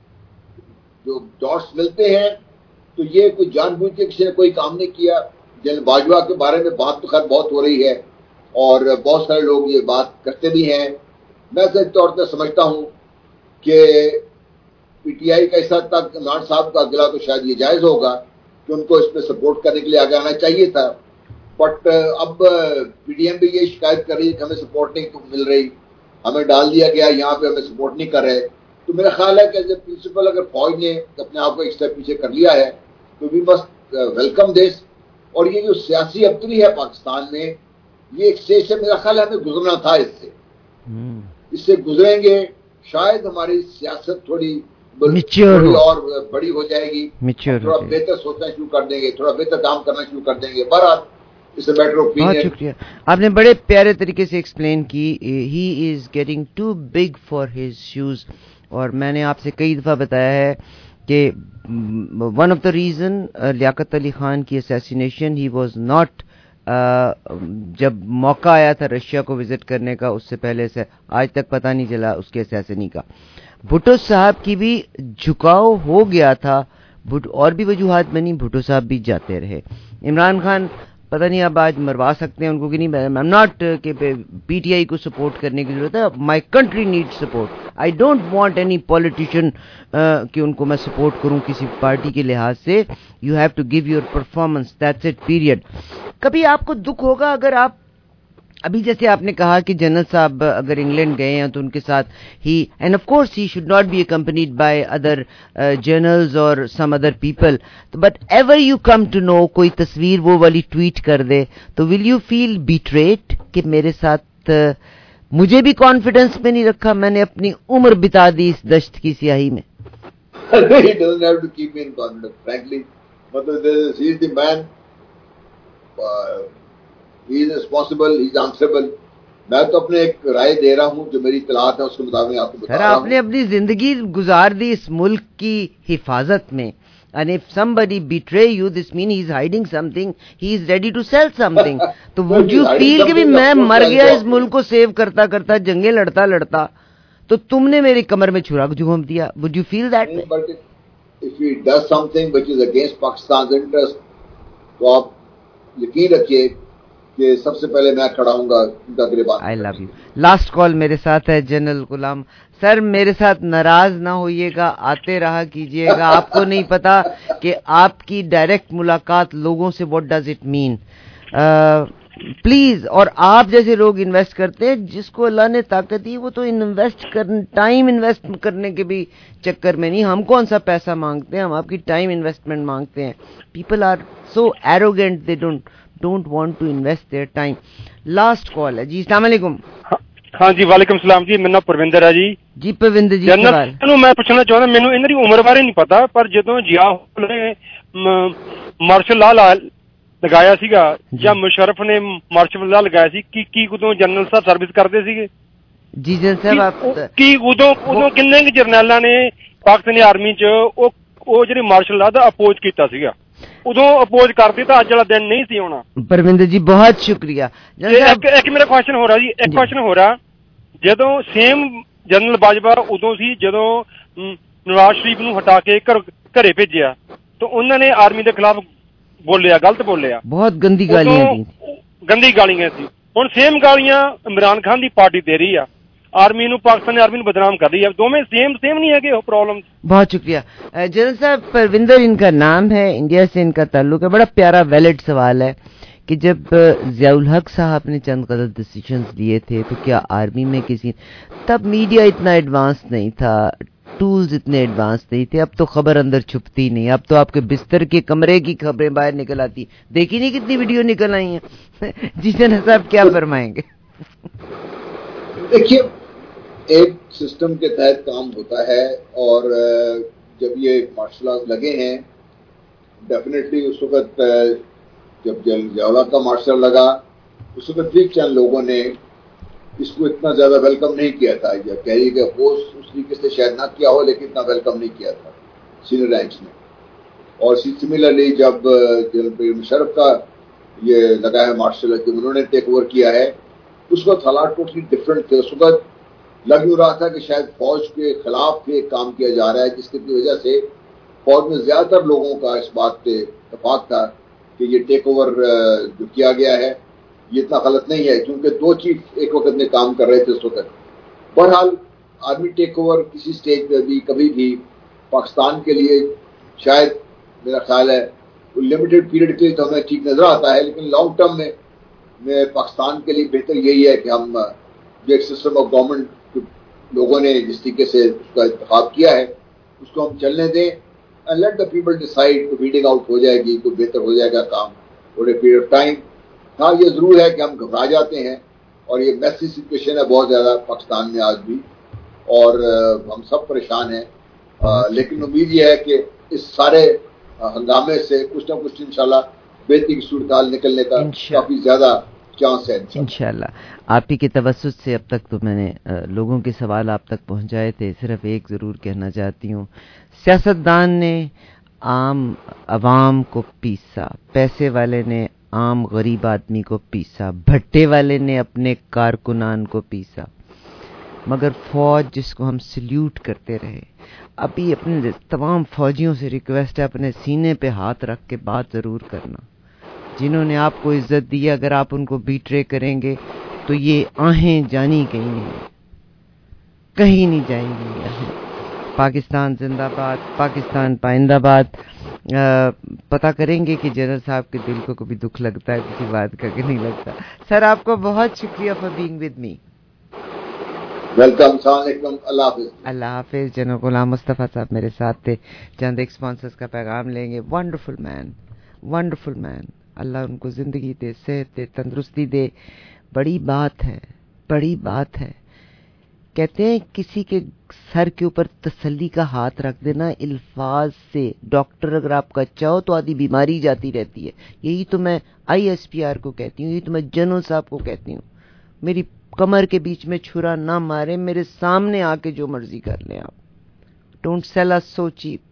جو ڈاٹس ملتے ہیں تو یہ کوئی جان بوجھ کے کسی نے کوئی کام نہیں کیا. جنرل باجوہ کے بارے میں بات تو خیر بہت ہو رہی ہے اور بہت سارے لوگ یہ بات کرتے بھی ہیں. میں صحیح طور پر سمجھتا ہوں کہ پی ٹی آئی کا اس حد تک عمران صاحب کا اگلا تو شاید یہ جائز ہوگا کہ ان کو اس پہ سپورٹ کرنے کے لیے آگے آنا چاہیے تھا. بٹ اب پی ڈی ایم بھی یہ شکایت کر رہی ہے کہ ہمیں سپورٹ نہیں مل رہی، ہمیں ڈال دیا گیا یہاں پہ، ہمیں سپورٹ نہیں کر رہے. تو میرا خیال ہے کہ ایز اے پرنسپل اگر فوج نے اپنے آپ کو ایک اسٹیپ پیچھے کر لیا ہے تو وی مسٹ ویلکم دس. اور یہ جو سیاسی ابتری ہے پاکستان میں، یہ ایک اسٹیج سے میرا خیال ہے ہمیں گزرنا تھا. اس سے اس سے گزریں گے شاید ہماری سیاست تھوڑی تھوڑی اور بڑی ہو جائے گی، تھوڑا بہتر سوچنا شروع کر دیں گے، تھوڑا بہتر کام کرنا شروع کر دیں گے. بہرحال اس میٹر آف بہت شکریہ، آپ نے بڑے پیارے طریقے سے ایکسپلین کی. He is getting too big for his shoes. اور میں نے آپ سے کئی دفعہ بتایا ہے کہ one of the reason Liaquat Ali Khan کی اسیسینیشن، ہی واز ناٹ جب موقع آیا تھا رشیا کو وزٹ کرنے کا اس سے پہلے سے آج تک پتہ نہیں چلا اس کے اسیسنی کا. بھٹو صاحب کی بھی جھکاؤ ہو گیا تھا، اور بھی وجوہات بنی، بھٹو صاحب بھی جاتے رہے. عمران خان پتہ نہیں اب آج مروا سکتے ہیں ان کو کہ نہیں. آئی ایم ناٹ کہ پی ٹی آئی کو سپورٹ کرنے کی ضرورت ہے، my country need support. I don't want any politician کہ ان کو میں سپورٹ کروں کسی پارٹی کے لحاظ سے. You have to give your performance, that's it, period. کبھی آپ کو دکھ ہوگا اگر آپ ابھی جیسے آپ نے کہا کہ جنرل صاحب اگر انگلینڈ گئے ہیں تو ان کے ساتھ ہی and of course he should not be accompanied by other generals اور some other people, but ever you come to know کوئی تصویر وہ والی ٹویٹ کر دے تو ول یو فیل بیٹریٹ کہ میرے ساتھ مجھے بھی کانفیڈنس میں نہیں رکھا، میں نے اپنی عمر بتا دی اس دشت کی سیاہی میں؟ He doesn't have to keep me in confidence, frankly. But he is the man. Uh, he is responsible, he is answerable. میں تو اپنے ایک رائے دے رہا ہوں جو میری اطلاعات ہیں اس کے مطابق آپ کو بتا رہا ہوں. آپ نے اپنی زندگی گزار دی اس ملک کی حفاظت میں. And if somebody betray you, this means he is hiding something. He is ready to sell something. تو would you feel کہ بھی میں مر گیا اس ملک کو سیو کرتا کرتا، جنگیں لڑتا لڑتا، تو تم نے میری کمر میں چھرا جھونپ دیا؟ Would you feel that way? But if he does something which is against Pakistan's interest, تو آپ یقین رکھیے کہ سب سے پہلے میں کھڑا ہوں گا ان کا گریبان. آئی لو یو. لاسٹ کال میرے ساتھ ہے جنرل غلام. سر میرے ساتھ ناراض نہ ہوئیے گا, آتے رہا کیجیے گا. آپ کو نہیں پتا کہ آپ کی ڈائریکٹ ملاقات لوگوں سے what does it mean. Please, اور آپ جیسے لوگ انویسٹ کرتے ہیں, جس کو اللہ نے طاقت دی وہ تو انویسٹ کر ٹائم انویسٹ کرنے کے بھی چکر میں نہیں. ہم کون سا پیسہ مانگتے ہیں, ہم آپ کی ٹائم انویسٹمنٹ مانگتے ہیں. People are so arrogant, they don't don't want to invest their time. Last call ہے جی. السلام علیکم. ہاں جی وعلیکم السلام جی. میرا نام پرویندر ہے جی. جی پرویندر جی. جنرل میں پوچھنا چاہتا مینوں انہاں دی عمر بارے نہیں پتا, پر جدوں جیا نے مارشل لا لگایا سیگا یا مشرف نے مارشل لا لگایا سی, کی کی ادوں جنرل صاحب سروس کرتے سیگے جی جنرل صاحب؟ آپ کی ادوں ادوں کنے کہ جرنیلاں نے پاکستانی آرمی چ او جڑی مارشل لا دا اپوز کیتا سیگا, ادو اپوز کرتے تو اج والا دن نہیں سی ہونا. پرویندر جی بہت شکریہ. ایک میرا کوشچن ہو رہا جی, ایک کوشچن ہو رہا, جدو سیم جنرل باجوہ ادو سی جدو نواز شریف نو ہٹا کے گھرے بھیجیا تو انہوں نے آرمی دے خلاف بولیا, غلط بولیا, بہت گندی گالیاں دی, گندی گالیاں سی. ہن سیم گالیاں عمران خان دی پارٹی دے رہی ہے آرمی نو, پاکستانی آرمی نو بدنام کر رہی ہے. دونوں سیم سیم نہیں ہے کہ پرابلم. بہت شکریہ جنرل صاحب. پرویندر ان کا نام ہے, انڈیا سے ان کا تعلق ہے. بڑا پیارا ویلڈ سوال ہے کہ جب ضیاء الحق صاحب نے چند غلط ڈیسیشنز لیے تھے تو کیا آرمی میں کسی, تب میڈیا اتنا ایڈوانس نہیں تھا, ٹولز اتنے ایڈوانس نہیں تھے. اب تو خبر اندر چھپتی نہیں, اب تو آپ کے بستر کے کمرے کی خبریں باہر نکل آتی. دیکھی نہیں کتنی ویڈیو نکل آئی ہیں. جی جنرل صاحب کیا فرمائیں گے؟ دیکھیے ایک سسٹم کے تحت کام ہوتا ہے, اور جب یہ مارشل آرٹ لگے ہیں ڈیفینیٹلی اس وقت جب ضیاء کا مارشل لگا اس وقت بھی چند لوگوں نے اس کو اتنا زیادہ ویلکم نہیں کیا تھا. جب کہہ کہ اپوز اس طریقے سے شاید نہ کیا ہو لیکن اتنا ویلکم نہیں کیا تھا سینئر رینکس نے. اور سملرلی جب جنرل مشرف کا یہ لگا ہے مارشل جب انہوں نے ٹیک اوور کیا ہے اس وقت حالات ٹوٹلی ڈفرینٹ تھے. اس وقت لگ یوں رہا تھا کہ شاید فوج کے خلاف بھی ایک کام کیا جا رہا ہے, جس کی وجہ سے فوج میں زیادہ تر لوگوں کا اس بات پہ اتفاق تھا کہ یہ ٹیک اوور جو کیا گیا ہے یہ اتنا غلط نہیں ہے, کیونکہ دو چیف ایک وقت میں کام کر رہے تھے اس وقت. بہرحال آرمی ٹیک اوور کسی سٹیج پہ بھی کبھی بھی پاکستان کے لیے شاید میرا خیال ہے لمیٹڈ پیریڈ کے لیے تو ہمیں ٹھیک نظر آتا ہے, لیکن لانگ ٹرم میں میں پاکستان کے لیے بہتر یہی ہے کہ ہم جو ایک سسٹم آف گورنمنٹ لوگوں نے جس طریقے سے اس کا انتخاب کیا ہے اس کو ہم چلنے دیں. لیٹ دا پیپل ڈیسائڈ, تو ویڈنگ آؤٹ ہو جائے گی تو بہتر ہو جائے گا کام تھوڑے پیریڈ آف ٹائم. ہاں یہ ضرور ہے کہ ہم گھبرا جاتے ہیں, اور یہ میسی سچویشن ہے بہت زیادہ پاکستان میں آج بھی, اور ہم سب پریشان ہیں, لیکن امید یہ ہے کہ اس سارے ہنگامے سے کچھ نہ کچھ انشاءاللہ بہتری کی صورتحال نکلنے کا کافی زیادہ چانس ہے انشاءاللہ. آپ ہی کے توسط سے اب تک تو میں نے لوگوں کے سوال آپ تک پہنچائے تھے. صرف ایک ضرور کہنا چاہتی ہوں, سیاستدان نے عام عوام کو پیسا, پیسے والے نے عام غریب آدمی کو پیسا, بھٹے والے نے اپنے کارکنان کو پیسا, مگر فوج جس کو ہم سلیوٹ کرتے رہے. ابھی اپنے تمام فوجیوں سے ریکویسٹ ہے اپنے سینے پہ ہاتھ رکھ کے بات ضرور کرنا. جنہوں نے آپ کو عزت دی, اگر آپ ان کو بیٹرے کریں گے تو یہ آہیں جانی کہیں نہیں, کہیں نہیں جائیں گی. پاکستان زندہ باد, پاکستان پائندہ باد. پتہ کریں گے کہ جنرل صاحب کے دل کو کبھی دکھ لگتا ہے کسی بات کا کہ نہیں لگتا. سر آپ کو بہت شکریہ for being with me. Welcome, السلام علیکم, اللہ حافظ. اللہ حافظ. جنرل غلام مصطفیٰ صاحب میرے ساتھ تھے. چند ایک اسپانسرز کا پیغام لیں گے. ونڈرفل مین, ونڈرفل مین. اللہ ان کو زندگی دے, صحت دے, تندرستی دے. بڑی بات ہے, بڑی بات ہے. کہتے ہیں کسی کے سر کے اوپر تسلی کا ہاتھ رکھ دینا الفاظ سے. ڈاکٹر اگر آپ کا چاہو تو آدھی بیماری جاتی رہتی ہے. یہی تو میں آئی ایس پی آر کو کہتی ہوں, یہی تو میں جنرل صاحب کو کہتی ہوں. میری کمر کے بیچ میں چھرا نہ مارے, میرے سامنے آ کے جو مرضی کر لیں آپ. Don't sell us so cheap.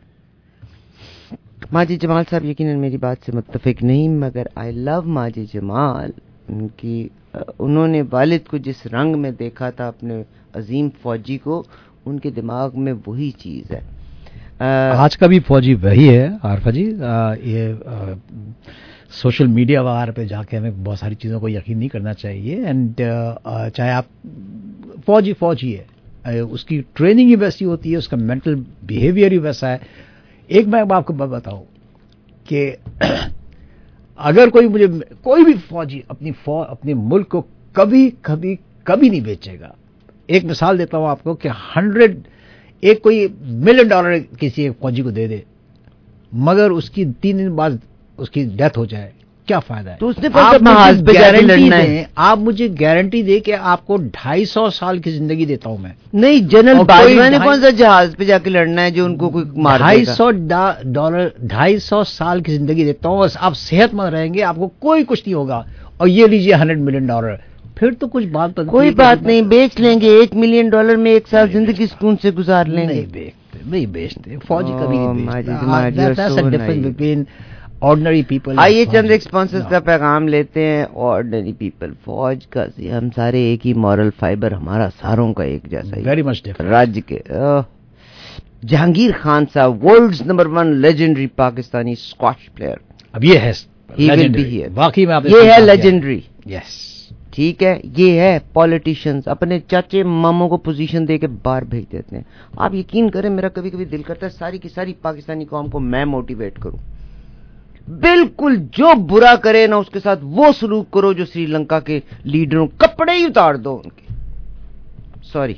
Majid Jamal صاحب یقیناً میری بات سے متفق نہیں, مگر آئی لو ماجد جمال. ان کی انہوں نے والد کو جس رنگ میں دیکھا تھا اپنے عظیم فوجی کو, ان کے دماغ میں وہی چیز ہے. آج کا بھی فوجی وہی ہے عارفہ جی. یہ सोशल मीडिया वगैरह पे जाके हमें बहुत सारी चीज़ों को यकीन नहीं करना चाहिए. एंड uh, चाहे आप फौजी फौजी है, उसकी ट्रेनिंग ही वैसी होती है, उसका मेंटल बिहेवियर ही वैसा है. एक मैं आपको बताऊं कि अगर कोई मुझे कोई भी फौजी अपनी फौज अपने मुल्क को कभी कभी कभी नहीं बेचेगा. एक मिसाल देता हूं आपको कि हंड्रेड एक कोई मिलियन डॉलर किसी एक फौजी को दे दे, मगर उसकी तीन दिन बाद उसकी डेथ हो जाए, क्या फायदा है? तो उसने गारंटी दे, आप मुझे गारंटी दे कि आपको ढाई सौ साल की जिंदगी देता हूं मैं. नहीं, जनरल बाजवा ने कौन सा जहाज पे जाके लड़ना है जो उनको कोई मार ढाई सौ डॉलर ढाई सौ साल की जिंदगी देता हूं, आप सेहतमंद रहेंगे, आपको कोई कुछ नहीं होगा. और ये लीजिए हंड्रेड मिलियन डॉलर, फिर तो कुछ बात बनती. कोई बात नहीं, बेच लेंगे. एक मिलियन डॉलर में एक साल जिंदगी सुकून से गुजार लेंगे. नहीं बेचते, नहीं बेचते, फौजी कभी नहीं बेचते. Ordinary people. आइए चंद एक स्पॉन्सर्स का पैगाम लेते हैं. ऑर्डिनरी पीपल, फौज का हम सारे एक ही मॉरल फाइबर, हमारा सारों का एक जैसा ही. Very much different. राज्य के जहांगीर खान साहब, world's number one legendary Pakistani squash player. अब ये है वाकई में, ये है लेजेंडरी. यस, ठीक है. ये है पॉलिटिशियंस अपने चाचे मामों को पोजीशन दे के बाहर भेज देते हैं. आप यकीन करें, मेरा कभी कभी दिल करता है सारी की सारी पाकिस्तानी कौम को मैं मोटिवेट करूं. बिल्कुल जो बुरा करे ना, उसके साथ वो सलूक करो जो श्रीलंका के लीडरों, कपड़े ही उतार दो उनके. सॉरी,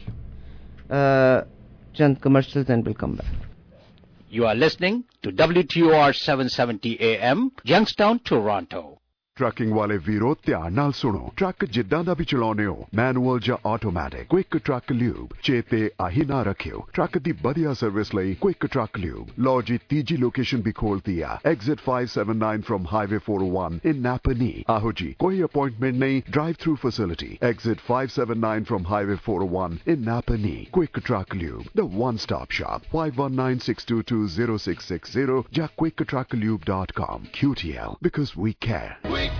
चंद commercials and will come back. You are listening to W T O R seven seventy A M, Youngstown, Toronto. Trucking ਵਾਲੇ ਵੀਰੋ ਧਿਆਨ ਨਾਲ ਸੁਣੋ. ਟਰੱਕ ਜਿੱਦਾਂ ਦਾ ਵੀ ਚਲਾਉਨੇ ਹੋ, ਮੈਨੂਅਲ ਜਾਂ ਆਟੋਮੈਟਿਕ, ਕੁਇਕ ਟਰੱਕ ਲਿਊਬ ਚੇਤੇ ਆਹੀ ਨਾ ਰੱਖਿਓ. ਟਰੱਕ ਦੀ ਵਧੀਆ ਸਰਵਿਸ ਲਈ ਕੁਇਕ ਟਰੱਕ ਲਿਊਬ. ਲਓ ਜੀ, ਤੀਜੀ ਲੋਕੇਸ਼ਨ ਵੀ ਖੋਲਤੀ ਆ, exit five seventy-nine from highway four oh one in Napanee. ਆਹੋ ਜੀ, ਕੋਈ ਅਪਾਇੰਟਮੈਂਟ ਨਹੀਂ, drive through facility. Exit five seventy-nine from highway four oh one in Napanee. Quick truck lube, the one stop shop. five one nine six two two zero six six zero ਜਾਂ quick truck lube dot com. Q T L, because we care.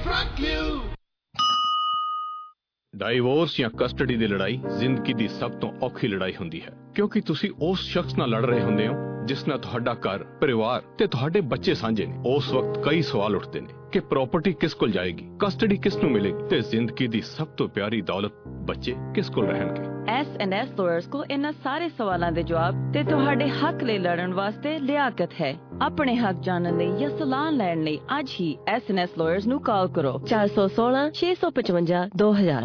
Divorce ਜਾਂ custody ਦੀ ਲੜਾਈ ਜ਼ਿੰਦਗੀ ਦੀ ਸਭ ਤੋਂ ਔਖੀ ਲੜਾਈ ਹੁੰਦੀ ਹੈ, ਕਿਉਂਕਿ ਤੁਸੀਂ ਉਸ ਸ਼ਖਸ ਨਾਲ ਲੜ ਰਹੇ ਹੁੰਦੇ ਹੋ ਜਿਸ ਨਾਲ ਤੁਹਾਡਾ ਘਰ, ਪਰਿਵਾਰ ਤੇ ਤੁਹਾਡੇ ਬੱਚੇ ਸਾਂਝੇ ਨੇ. ਉਸ ਵਕਤ ਕਈ ਸਵਾਲ ਉੱਠਦੇ ਨੇ ਕਿ ਪ੍ਰਾਪਰਟੀ ਕਿਸ ਕੋਲ ਜਾਏਗੀ, ਕਸਟਡੀ ਕਿਸ ਨੂੰ ਮਿਲੇਗੀ ਤੇ ਜ਼ਿੰਦਗੀ ਦੀ ਸਭ ਤੋਂ ਪਿਆਰੀ ਦੌਲਤ ਬੱਚੇ ਕਿਸ ਕੋਲ ਰਹਿਣਗੇ. ਐਸ ਐਂਡ ਐਸ ਲਾਇਰਸ ਕੋਲ ਇਹਨਾਂ ਸਾਰੇ ਸਵਾਲਾਂ ਦੇ ਜਵਾਬ ਤੇ ਤੁਹਾਡੇ ਹੱਕ ਲਈ ਲੜਨ ਵਾਸਤੇ ਲਿਆਕਤ ਹੈ. ਆਪਣੇ ਹੱਕ ਜਾਣਨ ਲਈ ਜਾਂ ਸਲਾਹ ਲੈਣ ਲਈ ਅੱਜ ਹੀ ਐਸ ਐਂਡ ਐਸ ਲਾਇਰਸ ਨੂੰ ਕਾਲ ਕਰੋ ਚਾਰ ਸੌ ਸੋਲਾਂ ਛੇ ਸੌ ਪਚਵੰਜਾ ਦੋ ਹਜ਼ਾਰ.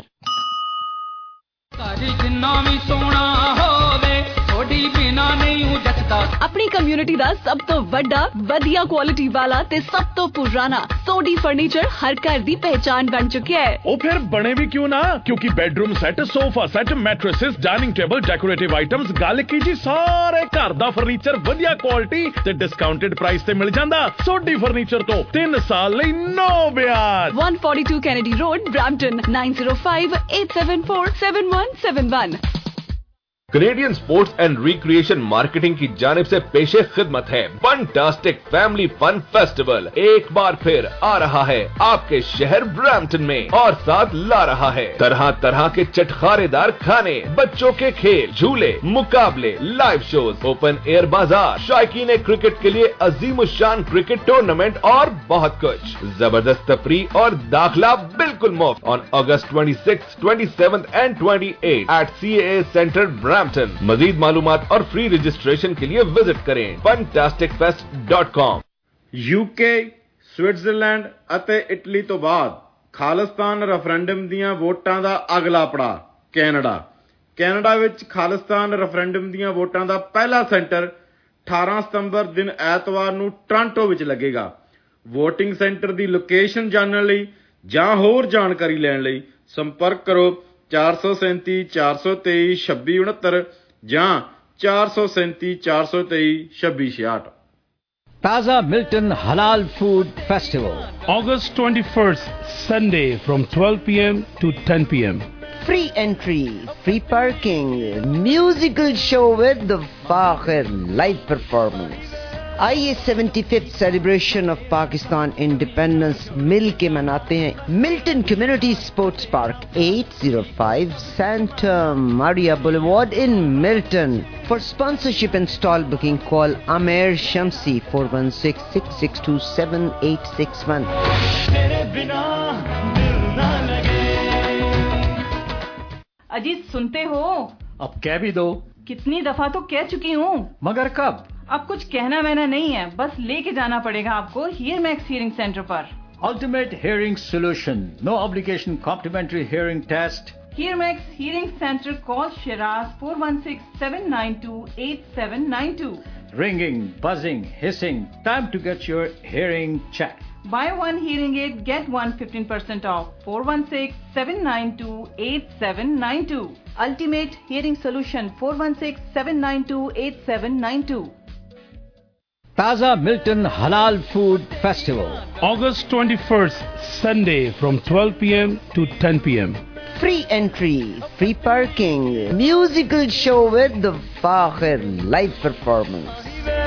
ਆਪਣੀ ਕਮਿਊਨਿਟੀ ਦਾ ਸਭ ਤੋਂ ਵੱਡਾ, ਵਧੀਆ ਕੁਆਲਿਟੀ ਵਾਲਾ ਤੇ ਸਭ ਤੋਂ ਪੁਰਾਣਾ ਸੋਡੀ ਫਰਨੀਚਰ ਹਰ ਘਰ ਦੀ ਪਹਿਚਾਨ ਬਣ ਚੁੱਕਿਆ ਹੈ. ਉਹ ਫਿਰ ਬਣੇ ਵੀ ਕਿਉਂ ਨਾ, ਕਿਉਂਕਿ bedroom set, sofa set, mattresses, dining table, decorative items, ਗੱਲ ਕੀ ਜੀ, ਸਾਰੇ ਘਰ ਦਾ ਫਰਨੀਚਰ ਵਧੀਆ ਕੁਆਲਿਟੀ ਤੇ ਡਿਸਕਾਊਂਟਡ ਪ੍ਰਾਈਸ ਤੇ ਮਿਲ ਜਾਂਦਾ. ਸੋਡੀ ਫਰਨੀਚਰ ਤੋਂ ਤਿੰਨ ਸਾਲ ਲਈ ਨੋ ਵਿਆਜ. one forty-two Kennedy Road, Brampton, nine zero five eight seven four seven one seven one. Canadian sports and recreation marketing की जानिब से पेशे खिदमत है फंटास्टिक फैमिली फन फेस्टिवल. एक बार फिर आ रहा है आपके शहर ब्रैम्पटन में और साथ ला रहा है तरह तरह के चटखारेदार खाने, बच्चों के खेल, झूले, मुकाबले, लाइव शोज, ओपन एयर बाजार, शायकीन क्रिकेट के लिए अजीम शान क्रिकेट टूर्नामेंट और बहुत कुछ. जबरदस्त तफरीह और दाखिला बिल्कुल मुफ्त on August twenty-sixth, twenty-seventh and twenty-eighth at C A A centre Brampton. मजीद मालूमात और फ्री रजिस्ट्रेशन के लिए विजिट करें fantastic fest dot com. UK, Switzerland ਅਤੇ ਇਟਲੀ ਤੋਂ ਬਾਅਦ ਖਾਲਿਸਤਾਨ ਰੈਫਰੈਂਡਮ ਦੀਆਂ ਵੋਟਾਂ ਦਾ ਅਗਲਾ ਪੜਾਅ ਕੈਨੇਡਾ. ਕੈਨੇਡਾ ਵਿੱਚ ਖਾਲਿਸਤਾਨ ਰੈਫਰੈਂਡਮ ਦੀਆਂ ਵੋਟਾਂ ਦਾ ਪਹਿਲਾ ਸੈਂਟਰ ਅਠਾਰਾਂ ਸਤੰਬਰ ਦਿਨ ਐਤਵਾਰ ਨੂੰ ਟੋਰਾਂਟੋ ਵਿੱਚ ਲੱਗੇਗਾ. ਵੋਟਿੰਗ ਸੈਂਟਰ ਦੀ ਲੋਕੇਸ਼ਨ ਜਾਣਨ ਲਈ ਜਾਂ ਹੋਰ ਜਾਣਕਾਰੀ ਲੈਣ ਲਈ ਸੰਪਰਕ ਕਰੋ ਚਾਰ ਸੌ ਸੈਂਤੀ ਚਾਰ ਸੌ ਤੇਈ ਛੱਬੀ ਉਣੱਤਰ ਜਾਂ ਚਾਰ ਸੌ ਸੈਂਤੀ ਚਾਰ ਸੌ ਤੇਈ ਛੱਬੀ ਛਿਆਹਠ. Taaza Milton halal food festival August twenty-first, Sunday from twelve p m to ten p m. Free entry, free parking, musical show with the Fakhir live performance. आइए seventy-fifth celebration of Pakistan independence मिल के मनाते हैं Milton community sports park eight oh five Santa Maria Boulevard in Milton. For sponsorship and stall booking, call Amer Shamsi four one six, six six two, seven eight six one. Ajit सुनते हो? अब कह भी दो। कितनी दफा तो कह चुकी हूँ। मगर कब? अब कुछ कहना वहना नहीं है, बस लेके जाना पड़ेगा आपको हीयर मैक्स हियरिंग सेंटर पर। Ultimate Hearing Solution. No obligation complimentary hearing test. Hear Max Hearing Center. Call Shiraz four one six, seven nine two, eight seven nine two. Ringing, buzzing, hissing. Time to get your hearing checked. Buy one hearing aid, get one fifteen percent off. four one six, seven nine two, eight seven nine two. Ultimate Hearing Solution. four one six, seven nine two, eight seven nine two. Taza Milton Halal Food Festival. August twenty-first, Sunday from twelve p.m. to ten p.m. Free entry, free parking, musical show with the Fakhir live performance.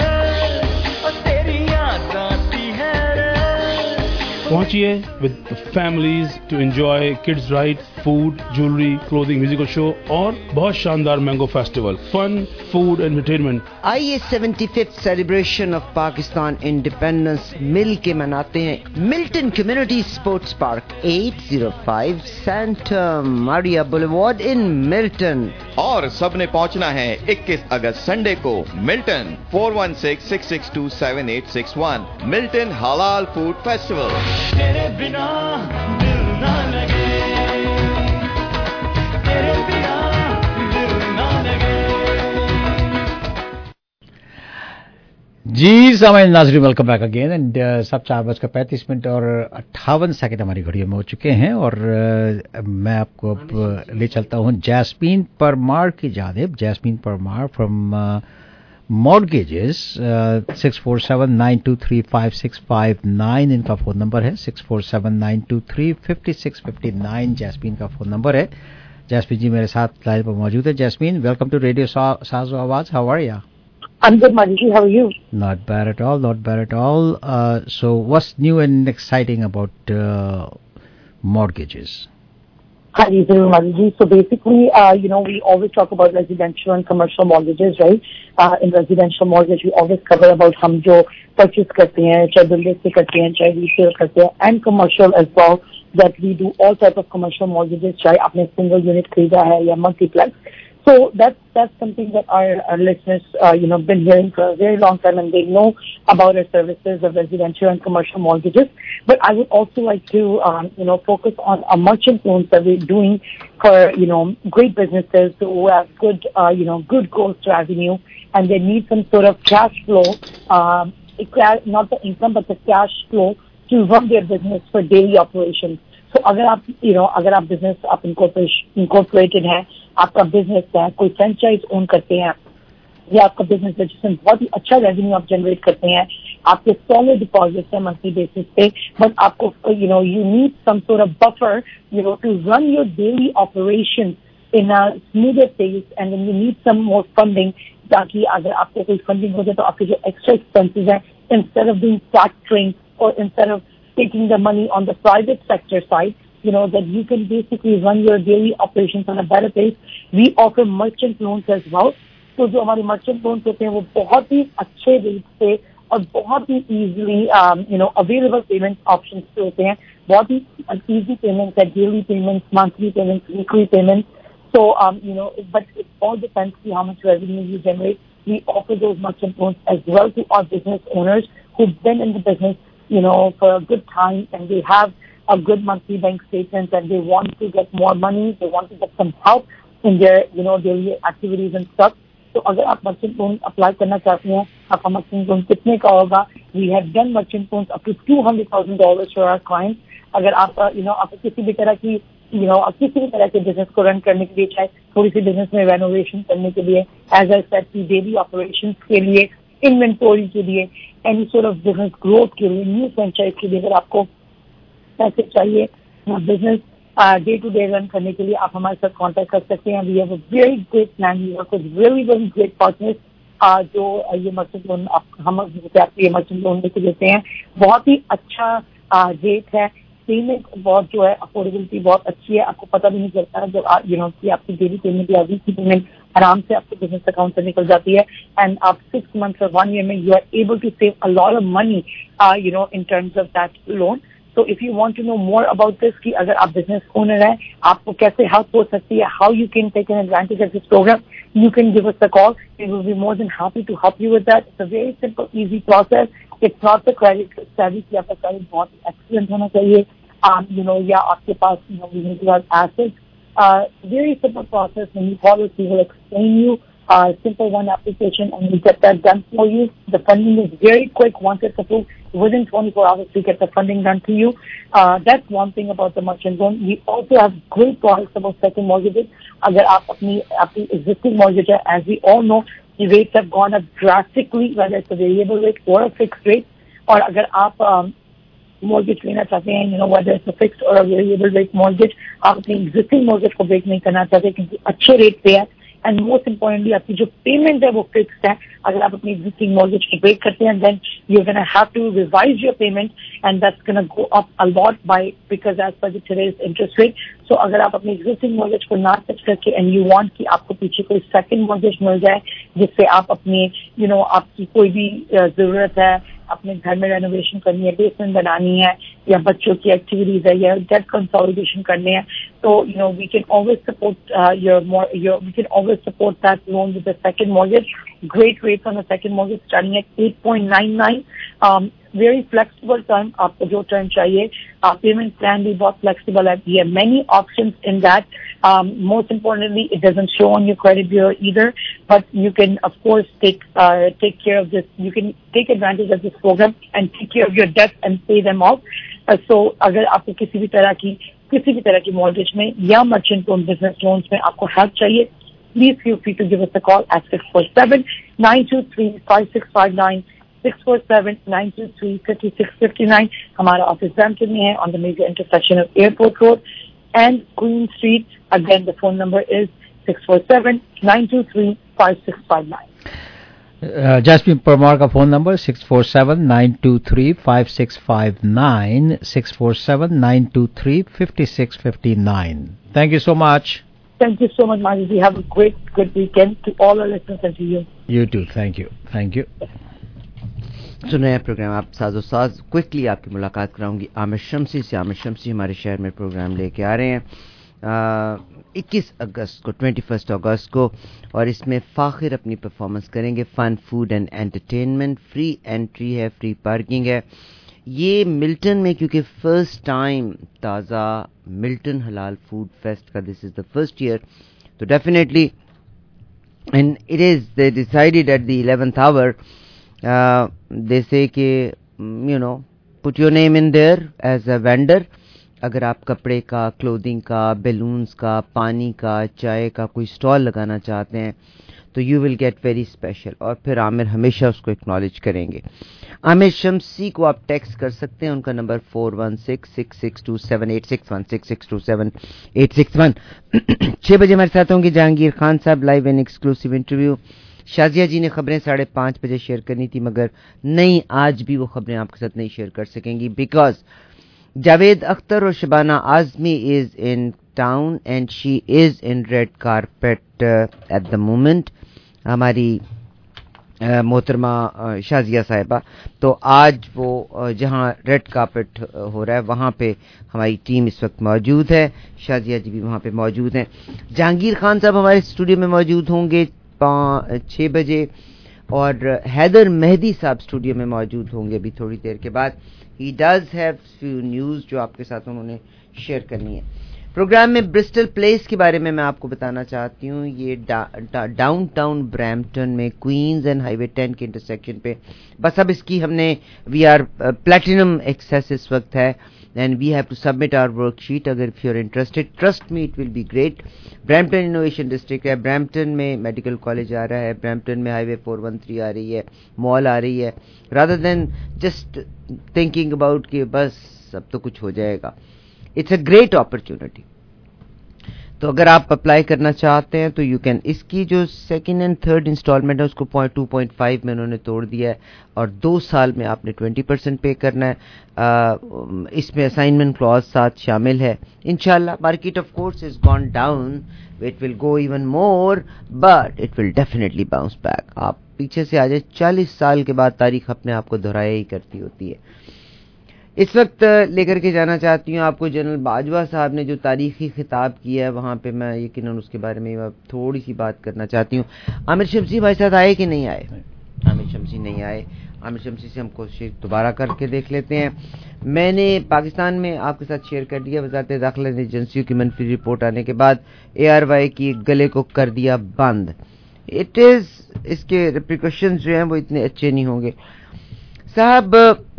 पहुंचिए with the families to enjoy kids ride, food, jewelry, clothing, musical show और बहुत शानदार mango festival, fun, food, entertainment. आइए seventy-fifth celebration of Pakistan independence मिल के मनाते हैं Milton community sports park eight oh five Santa Maria Boulevard in Milton. और सबने पहुंचना है इक्कीस अगस्त संडे को Milton four one six, six six two, seven eight six one Milton halal food festival. तेरे बिना दिल ना लगे, तेरे बिना दिल ना लगे. जी सामान्य नाज़रीन, वेलकम बैक अगेन एंड सब चार बजकर पैंतीस मिनट और अट्ठावन सेकंड हमारी घड़ियों में हो चुके हैं और uh, मैं आपको अब ले चलता हूं जैस्मीन परमार की जानिब. Jasmine Parmar from mortgages. Six four seven nine two three five six five nine इनका फ़ोन नंबर है. Six four seven nine two three fifty six fifty nine Jasmine का फ़ोन नंबर है. जैस्मीन जी मेरे साथ लाइन पर मौजूद है. Jasmine, welcome to radio Sazo Awaz. How are you? I'm good, Manji. How are you? Not bad at all, not bad at all. Uh, so what's new and exciting about uh, mortgages? Hi, Manji. So basically, uh, you know, we always talk about residential and commercial mortgages, right? Uh, in residential mortgage, we always cover about हम जो purchase करते हैं, चाहे builders से करते हैं, चाहे resale करते हैं, and commercial as well, that we do all type of commercial mortgages, चाहे आपने single unit खरीदा है या multiplex. So that's that's something that our, our listeners, uh, you know, been hearing for a very long time, and they know about our services of residential and commercial mortgages. But I would also like to, um, you know, focus on a merchant loans that we're doing for, you know, great businesses who have good, uh, you know, good gross revenue, and they need some sort of cash flow, um, not the income, but the cash flow to run their business for daily operations. So अगर आप, you know, अगर आप business आप incorporated हैं, आपका business है, कोई franchise own करते हैं, या आपका business है जिसमें बहुत ही अच्छा revenue आप generate करते हैं, आपके solid deposits हैं monthly basis पे, but आपको, you know, you need some sort of buffer, you know, to run your daily operations in a smoother pace, and then you need some more funding, ताकि अगर आपको कोई funding हो जाए तो आपके जो extra expenses हैं, instead of doing factoring or instead of taking the money on the private sector side, you know, that you can basically run your daily operations on a better pace. We offer merchant loans as well. So जो हमारे merchant loans होते हैं वो बहुत ही अच्छे rate पे और बहुत ही easily, um, you know, available payment options पे होते हैं. बहुत ही easy payments है, daily payments, monthly payments, weekly payments. So, um, you know, but it all depends on how much revenue you generate. We offer those merchant loans as well to our business owners who've been in the business, you know, for a good time, and they have a good monthly bank statement, and they want to get more money, they want to get some help in their, you know, daily activities and stuff. So अगर आप merchant loan apply करना चाहते हैं, आपका merchant loan कितने का होगा? We have done merchant loans up to two hundred thousand dollars for our clients. अगर आप, you know, आप किसी भी तरह की, you know, किसी भी तरह के business को run करने के लिए, चाहे थोड़ी सी business में renovation करने के लिए, as I said, की daily operations के लिए, inventory के लिए, any sort of business growth के लिए, new franchise के लिए, अगर आपको पैसे चाहिए business day to day run करने के लिए, आप हमारे साथ कांटेक्ट कर सकते हैं. We have a very great plan, we work with very very great partners जो ये मर्चेंट लोन हम आपको ये मर्चेंट लोन लेके देते हैं. बहुत ही अच्छा रेट है. پیمنٹ بہت جو ہے افورڈیبلٹی بہت اچھی ہے. آپ کو پتہ بھی نہیں چلتا جب یو نو کہ آپ کی ڈیلی پیمنٹ یا ویک کی پیمنٹ آرام سے آپ کے بزنس اکاؤنٹ سے نکل جاتی ہے. اینڈ آپ سکس منتھ اور ون ایئر میں you are able to save a lot of money you know in terms of that loan. So if you want to know more about this, کہ اگر آپ بزنس اونر ہیں آپ کو کیسے help ہو سکتی ہے, how you can take an advantage of this program, you can give us a call. We will be more than happy to help you with that. It's a very simple, easy process. It's not the credit savvy کہ آپ کا credit بہت excellent ہونا چاہیے, um, you know, یا آپ کے پاس you know, we need to have assets. Uh, very simple process. When you call us, we will explain you. Uh, simple one application and we get that done for you. The funding is very quick. Once it's approved, within twenty-four hours we get the funding done to you. Uh, that's one thing about the merchant loan. We also have great products about second mortgages. Agar aap apni, apni existing mortgage hai, as we all know, the rates have gone up drastically, whether it's a variable rate or a fixed rate. Or agar aap um, mortgage lena chahte hain, you know, whether it's a fixed or a variable rate mortgage, aap apni existing mortgage ko break nahi karna chahte kyunki achhe rate pe hai. And most importantly آپ کی جو payment ہے وہ fixed ہے. اگر آپ اپنی existing mortgage کو بریک کرتے ہیں then you gonna have to revise your payment and that's gonna go up a lot by because as per today's interest rate. So اگر آپ اپنی ایگزسٹنگ مارگیج کو نہ ٹچ کر کے اینڈ یو وانٹ کہ آپ کو پیچھے کوئی سیکنڈ مارگیج مل جائے جس سے آپ اپنے یو نو آپ کی کوئی بھی ضرورت ہے, اپنے گھر میں رینوویشن کرنی ہے, بیسمنٹ بنانی ہے, یا بچوں کی ایکٹیویٹیز ہے, یا ڈیٹ کنسالیڈیشن کرنے ہیں, تو you know we can always support your your we can always support that loan with the second mortgage. Great rates on the second mortgage starting at eight point nine nine. Very flexible term, آپ کو جو term چاہیے. Payment plan بھی بہت flexible ہے. We have many options in that. Most importantly it doesn't show on your credit bureau either, but you can of course take take care of this. You can take advantage of this program and take care of your debt and pay them off. So اگر آپ کو کسی بھی طرح کی کسی بھی طرح کی مارگیج میں یا مرچنٹ لون بزنس لونس میں آپ کو ہیلپ چاہیے, please feel free to give us a call at six four seven, nine two three, five six five nine, six four seven, nine two three, five six five nine. ہمارا office Brampton میں ہے on the major intersection of Airport Road and Queen Street. Again, the phone number is six four seven, nine two three, five six five nine. Jasmine Parmar کا phone number six four seven nine two three five six five nine, six four seven nine two three fifty six fifty nine. Thank you so much. Thank you so much, Majid. Have a great, good weekend to all our listeners and to you. You too. Thank you. Thank you. So نیا program آپ ساز و ساز quickly آپ کی ملاقات کراؤں گی عامر شمسی سے. عامر شمسی ہمارے شہر میں پروگرام لے کے آ رہے ہیں اکیس اگست کو, ٹوینٹی فسٹ اگست کو, اور اس میں فاخر اپنی پرفارمنس کریں گے. Fun, food and entertainment, free entry ہے, فری پارکنگ ہے. یہ ملٹن میں کیونکہ first time Taaza Milton halal food fest کا this is the first year, تو definitely and it is they decided at the eleventh hour they say کہ you know put your name in there as a vendor. اگر آپ کپڑے کا, clothing کا, balloons کا, پانی کا, چائے کا کوئی اسٹال لگانا چاہتے ہیں تو you will get very special. اور پھر عامر ہمیشہ اس کو اکنالج کریں گے. عامر شمسی کو آپ ٹیکسٹ کر سکتے ہیں, ان کا نمبر four one six six six two seven eight six one six six two seven eight six one. چھ بجے ہمارے ساتھ ہوں گے جہانگیر خان صاحب, live and exclusive interview. Shazia ji نے خبریں ساڑھے پانچ بجے شیئر کرنی تھی مگر نہیں, آج بھی وہ خبریں آپ کے ساتھ نہیں شیئر کر سکیں گی بیکاز جاوید اختر اور Shabana Azmi is in town and she is in red carpet at the moment. ہماری محترمہ شازیہ صاحبہ, تو آج وہ جہاں ریڈ کارپیٹ ہو رہا ہے وہاں پہ ہماری ٹیم اس وقت موجود ہے. شازیہ جی بھی وہاں پہ موجود ہیں. جہانگیر خان صاحب ہمارے اسٹوڈیو میں موجود ہوں گے چھ بجے, اور حیدر مہدی صاحب اسٹوڈیو میں موجود ہوں گے ابھی تھوڑی دیر کے بعد. He does have few news جو آپ کے ساتھ انہوں نے شیئر کرنی ہے. پروگرام میں برسٹل پلیس کے بارے میں میں آپ کو بتانا چاہتی ہوں. یہ ڈاؤن ٹاؤن برامپٹن میں Queens and highway ten کے انٹرسیکشن پہ, بس اب اس کی ہم نے وی آر پلیٹینم ایکسیس اس وقت ہے and we have to submit our worksheet. اگر if you are interested, trust me it will be great. Brampton innovation district ہے, برامپٹن میں میڈیکل کالج آ رہا ہے, برامپٹن میں highway four one three آ رہی ہے, مال آ رہی ہے. Rather than just thinking about کہ بس اب تو کچھ ہو جائے گا, اٹس اے گریٹ اپرچونٹی. تو اگر آپ اپلائی کرنا چاہتے ہیں تو یو کین. اس کی جو سیکنڈ اینڈ تھرڈ انسٹالمنٹ ہے اس کو پوائنٹ ٹو پوائنٹ فائیو میں انہوں نے توڑ دیا ہے اور دو سال میں آپ نے ٹوینٹی پرسینٹ پے کرنا ہے. آ, اس میں اسائنمنٹ کلاز ساتھ شامل ہے. انشاءاللہ market of course is gone down, it will go even more but it will definitely bounce back. آپ پیچھے سے آ جائیں, چالیس سال کے بعد تاریخ اپنے آپ کو دہرایا ہی کرتی ہوتی ہے. اس وقت لے کر کے جانا چاہتی ہوں آپ کو جنرل باجوہ صاحب نے جو تاریخی خطاب کیا ہے, وہاں پہ میں یقیناً اس کے بارے میں تھوڑی سی بات کرنا چاہتی ہوں. عامر شمسی بھائی صاحب آئے کہ نہیں آئے؟ عامر شمسی نہیں آئے. عامر شمسی سے ہم کوشش دوبارہ کر کے دیکھ لیتے ہیں. میں نے پاکستان میں آپ کے ساتھ شیئر کر دیا, وزارت داخلہ نے ایجنسیوں کی منفی رپورٹ آنے کے بعد اے آر وائی کی گلے کو کر دیا بند. اٹ از اس کے ریپریکاشنز جو ہیں وہ اتنے اچھے نہیں ہوں گے صاحب.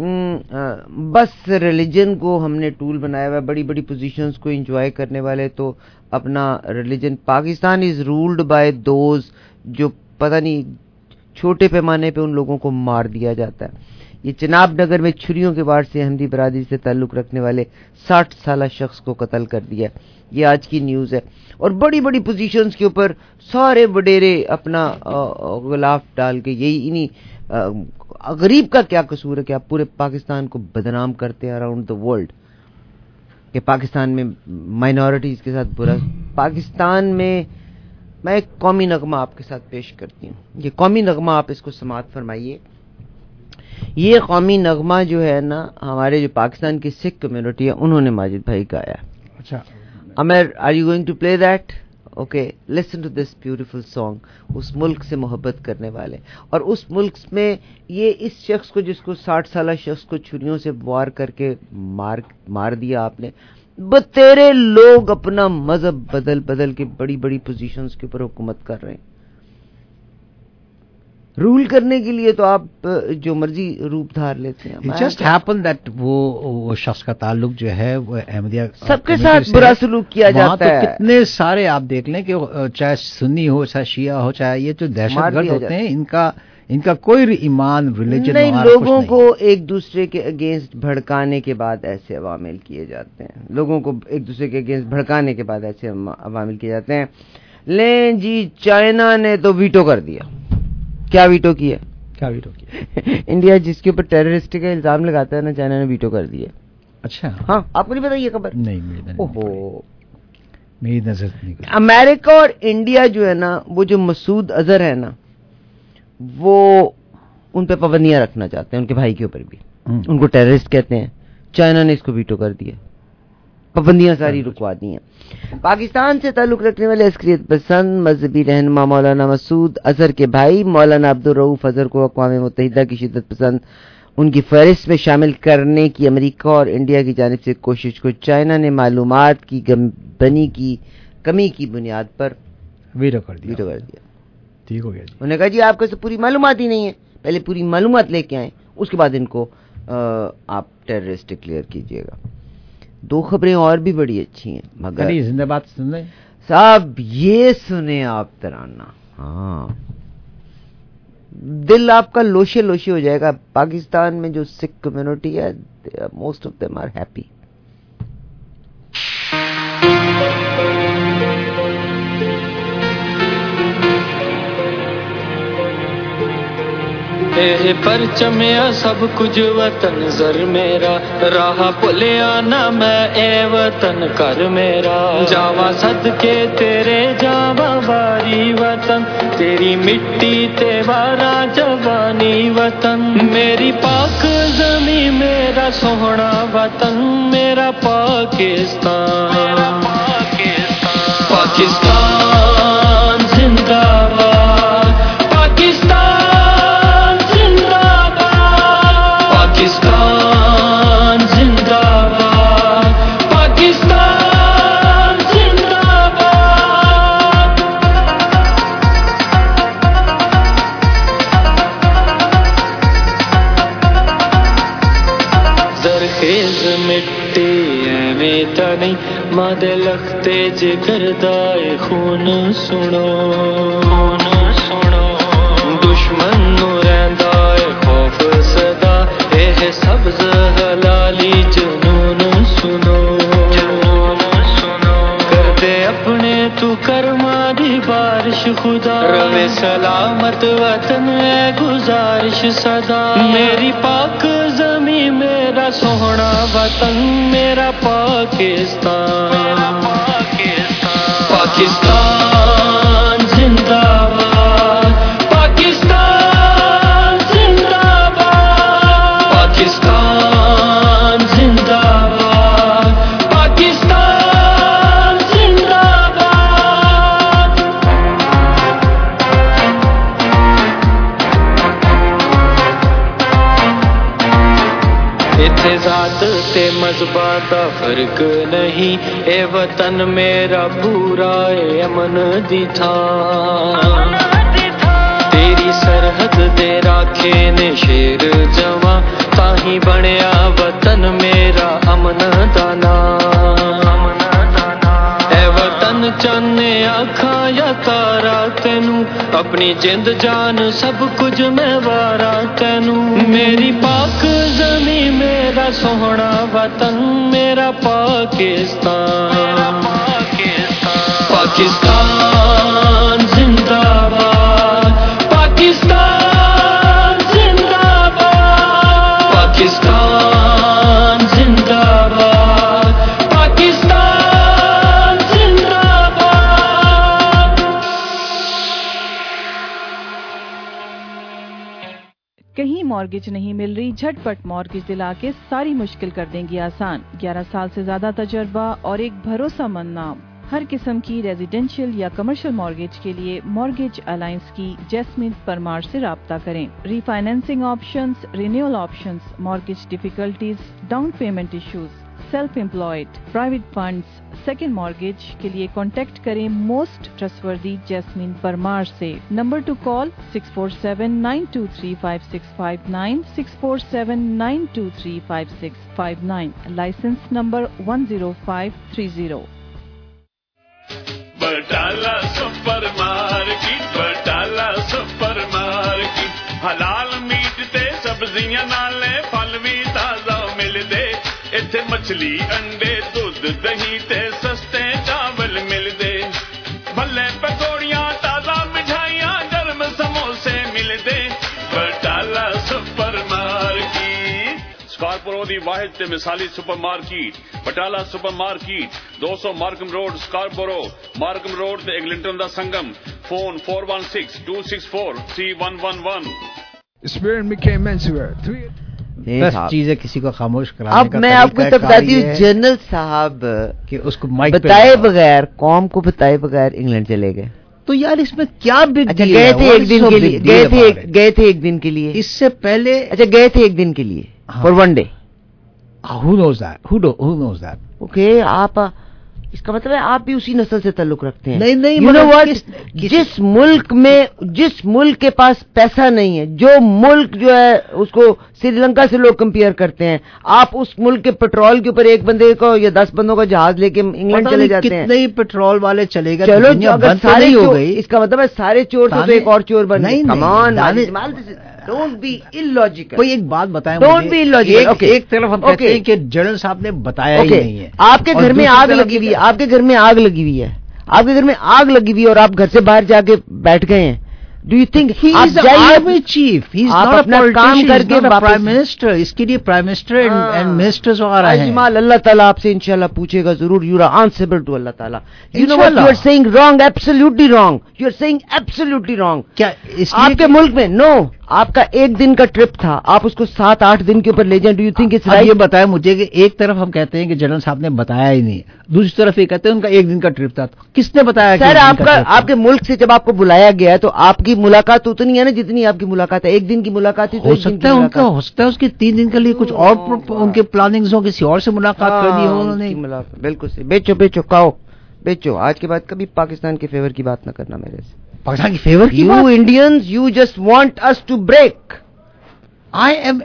بس ریلیجن کو ہم نے ٹول بنایا ہوا ہے, بڑی بڑی پوزیشنز کو انجوائے کرنے والے تو اپنا religion. Pakistan is ruled by those جو پتہ نہیں چھوٹے پیمانے پہ ان لوگوں کو مار دیا جاتا ہے. یہ چناب نگر میں چھریوں کے وار سے احمدی برادری سے تعلق رکھنے والے ساٹھ سالہ شخص کو قتل کر دیا, یہ آج کی نیوز ہے. اور بڑی بڑی پوزیشنز کے اوپر سارے وڈیرے اپنا غلاف ڈال کے, یہی انہیں غریب کا کیا قصور ہے کہ آپ پورے پاکستان کو بدنام کرتے ہیں اراؤنڈ دا ورلڈ کہ پاکستان میں مائنورٹیز کے ساتھ برا. پاکستان میں میں ایک قومی نغمہ آپ کے ساتھ پیش کرتی ہوں. یہ قومی نغمہ آپ اس کو سماعت فرمائیے. یہ قومی نغمہ جو ہے نا, ہمارے جو پاکستان کی سکھ کمیونٹی ہے انہوں نے ماجد بھائی گایا. اچھا Umar, are you going to play that? Okay, listen to this beautiful song. اس ملک سے محبت کرنے والے, اور اس ملک میں یہ اس شخص کو جس کو ساٹھ سالہ شخص کو چھریوں سے وار کر کے مار مار دیا آپ نے, بتیرے لوگ اپنا مذہب بدل بدل کے بڑی بڑی پوزیشنز کے اوپر حکومت کر رہے ہیں. رول کرنے کے لیے تو آپ جو مرضی روپ دھار لیتے ہیں. It just happened that وہ وہ شخص کا تعلق جو ہے وہ احمدیہ سب کے ساتھ برا سلوک کیا جاتا ہے. کتنے سارے آپ دیکھ لیں کہ چاہے سنی ہو چاہے شیعہ ہو چاہے یہ جو دہشت گرد ہوتے ہیں, ان کا ان کا کوئی ایمان ریلیجن نہیں. لوگوں کو ایک دوسرے کے اگینسٹ بھڑکانے کے بعد ایسے عوامل کیے جاتے ہیں. لوگوں کو ایک دوسرے کے اگینسٹ بھڑکانے کے بعد ایسے عوامل کیے جاتے ہیں. لیں جی, چائنا نے تو ویٹو کر دیا. کیا ویٹو کیا؟ کیا ویٹو کیا؟ انڈیا جس کے اوپر ٹیررسٹ کا الزام لگاتا ہے نا, چائنا نے ویٹو کر دیا. اچھا ہاں, آپ کو نہیں پتا یہ خبر؟ نہیں, میری نظر نہیں. امریکہ اور انڈیا جو ہے نا, وہ جو مسعود اظہر ہے نا, وہ ان پہ پابندیاں رکھنا چاہتے ہیں, ان کے بھائی کے اوپر بھی. ان کو ٹیررسٹ کہتے ہیں. چائنا نے اس کو ویٹو کر دیا, پابندیاں ساری رکوا دی ہیں. پاکستان سے تعلق رکھنے والے عسکریت پسند مذہبی رہنما مولانا مسعود اظہر کے بھائی مولانا عبدالرؤوف اظہر کو اقوام متحدہ کی شدت پسند ان کی فہرست میں شامل کرنے کی امریکہ اور انڈیا کی جانب سے کوشش کو چائنا نے معلومات کی بنی کی کمی کی بنیاد پر ویٹو کر دیا. ٹھیک ہو گیا جی. انہوں نے کہا جی آپ کو پوری معلومات ہی نہیں ہے, پہلے پوری معلومات لے کے آئیں, اس کے بعد ان کو آپ ٹیررسٹ ڈکلیئر کیجیے گا. دو خبریں اور بھی بڑی اچھی ہیں مگر زندہ باد سنیں صاحب, یہ سنیں آپ ترانہ, ہاں دل آپ کا لوشے لوشے ہو جائے گا. پاکستان میں جو سکھ کمیونٹی ہے, most of them are happy. اے پرچمیا سب کچھ وطن زر میرا, راہ بھلیا نہ میں اے وطن کر میرا. جاواں صدقے تیرے جاواں واری وطن, تیری مٹی تے وارا جوانی وطن. میری پاک زمین میرا سوہنا وطن, میرا پاکستان. پاکستان زندہ باد, پاکستان پاکستان زندہ باد, پاکستان زندہ باد. زرخیز مٹی ایویں تا نہیں, ماں دے لختے جگر دائے خون سنو, خون سنو. دشمن نو رہندا اے خوف صدا, سبز حلالی جنون سنو, جنون سنو. کردے اپنے सलामत वतन है गुजारिश सदा मेरी पाक ज़मीं मेरा सोहना वतन मेरा पाकिस्तान पाकिस्तान जिंदाबाद पाकिस्तान जिंदाबाद पाकिस्तान जिंदाबाद पाकिस्तान जिंदाबाद इत्थे जात ते मज़हबा दा फर्क नहीं ए वतन मेरा पूरा ए अमन दी थां तेरी सरहद दे राखे ने शेर जवां ताही बनया वतन मेरा अमन दा नाम ए वतन चाहने आखा या तारा तेनू अपनी जिंद जान सब कुछ मैं वारा तेनू मेरी पाक ज़मीं मेरा सोहना वतन मेरा पाकिस्तान पाकिस्तान जिंदाबाद पाकिस्तान जिंदाबाद पाकिस्तान जिंदाबाद पाकिस्तान जिंदाबाद कहीं मॉर्गेज नहीं मिल रही, झटपट मॉर्गेज दिला के सारी मुश्किल कर देंगी आसान। ग्यारह साल से ज्यादा तजर्बा और एक भरोसेमंद नाम। हर किस्म की रेजिडेंशियल या कमर्शियल मॉर्गेज के लिए मॉर्गेज अलायंस की जैस्मिन परमार से राब्ता करें। Refinancing options, renewal options, mortgage difficulties, down payment issues, self employed, private funds, second mortgage के लिए कॉन्टेक्ट करें मोस्ट ट्रस्टवर्दी जैस्मिन परमार से। Number to call six four seven nine two three five six five nine, six four seven nine two three five six five nine, licence number one zero five three zero. Batala supermarket, Batala supermarket, halal meat ते सब्जियां नाले फल भी ताजा मिलदे। इत्थे मछली अंडे दूध दही ते सस्ते चावल मिलदे। भले पकौड़ियां ताजा मिठाइयां गर्म समोसे मिलदे। बटाला सुपर मार्केट स्कारपोरो दी वाहिद ते मिसाली supermarket Batala supermarket दो सौ Markham road Scarborough, Markham road ते एग्लिंटन दा संगम। Phone four one six two six four three one one one. Spirit became menswear. Three बस चीज है किसी को खामोश कराने अब का मैं आपको तो बताती हूँ जनरल साहब कि उसको माइक बताए बगैर, कौम को बताए बगैर इंग्लैंड चले गए। तो यार इसमें क्या बिग अच्छा गए थे एक दिन के लिए, गए थे गए थे एक दिन के लिए। इससे पहले अच्छा गए थे एक दिन के लिए for one day. Who knows that, who knows that. Okay, आप इसका मतलब है आप भी उसी नस्ल से ताल्लुक रखते हैं। नहीं नहीं, you know what? जिस मुल्क में जिस मुल्क के पास पैसा नहीं है, जो मुल्क जो है उसको श्रीलंका से लोग कंपेयर करते हैं, आप उस मुल्क के पेट्रोल के ऊपर एक बंदे को या दस बंदों का जहाज लेके इंग्लैंड चले जाते हैं। कितने ही पेट्रोल वाले चलेगा। चलो अगर सारे हो गई, इसका मतलब है सारे चोर तो एक और चोर बन गए। Come on, don't be illogical. कोई एक बात बताएं, डोंट बी इलॉजिकल। एक तरफ हम कहते हैं कि जनरल साहब ने बताया ही नहीं है। आपके घर में आग लगी हुई है, आपके घर में आग लगी हुई है, आपके घर में आग लगी हुई है और आप घर से बाहर जाके बैठ गए हैं। Do you think he is the army chief, he is not a काम करके प्राइम मिनिस्टर। इसके लिए प्राइम मिनिस्टर एंड मिनिस्टर्स आ रहे हैं। अल्लाह ताला आपसे इंशाल्लाह पूछेगा जरूर। यू आर आंसरेबल टू अल्लाह ताला। You know what you are saying wrong, absolutely wrong. You are saying absolutely wrong. क्या आपके मुल्क में नो आपका एक दिन का ट्रिप था, आप उसको सात आठ दिन के ऊपर ले जाएं। Do you think it's right? ये बताया मुझे कि एक तरफ हम कहते हैं कि जनरल साहब ने बताया ही नहीं, दूसरी तरफ ये कहते हैं उनका एक दिन का ट्रिप था। तो किसने बताया? सर आपका आपके मुल्क से जब आपको बुलाया गया है तो आपकी मुलाकात उतनी है ना जितनी आपकी मुलाकात है। एक दिन की मुलाकात ही तो हो सकता है उनका, हो सकता है उसके तीन दिन के लिए कुछ और उनके प्लानिंग्स हो, किसी और से मुलाकात कर दी हो उन्होंने। बिल्कुल सही। बेचो बेचो खाओ बेचो। आज के बाद कभी पाकिस्तान के फेवर की बात ना करना मेरे से। पाकिस्तान की फेवर की बात? You Indians you just want us to break. I am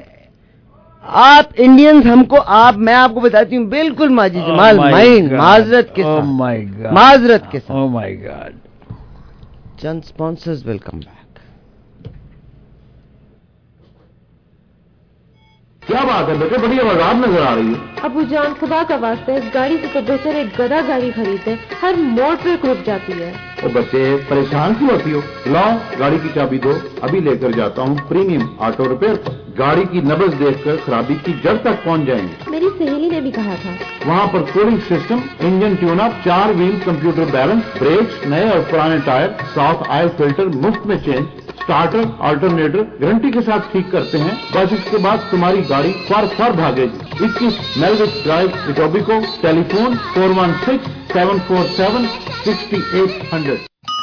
आप इंडियंस हमको आप मैं आपको बताती हूँ बिल्कुल माजी जमाल माइंड माजरत के साथ माजरत के साथ। Oh my God. चंद स्पॉन्सर्स विल कम बैक। کیا بات ہے بیٹے, بڑی آواز نظر آ رہی ہے. ابو جان خدا کا واسطہ اس گاڑی سے تو بہتر ایک گدا گاڑی خریدے, ہر موڑ پہ رک جاتی ہے. او بچے پریشان کیوں ہوتی ہو, لاؤ گاڑی کی چابی دو, ابھی لے کر جاتا ہوں پریمیم آٹو ریپیئر. گاڑی کی نبض دیکھ کر خرابی کی جڑ تک پہنچ جائیں گے. میری سہیلی نے بھی کہا تھا. وہاں پر cooling system, engine tune up, چار ویل کمپیوٹر بیلنس, بریکس, نئے اور پرانے ٹائر, ساتھ آئل فلٹر مفت میں چینج, اسٹارٹر آلٹرنیٹر گارنٹی کے ساتھ ٹھیک کرتے ہیں. بس اس کے بعد تمہاری گاڑی فر فر بھاگے گی. اکیس میلوک drive Etobicoke, telephone four one six seven four seven sixty eight hundred.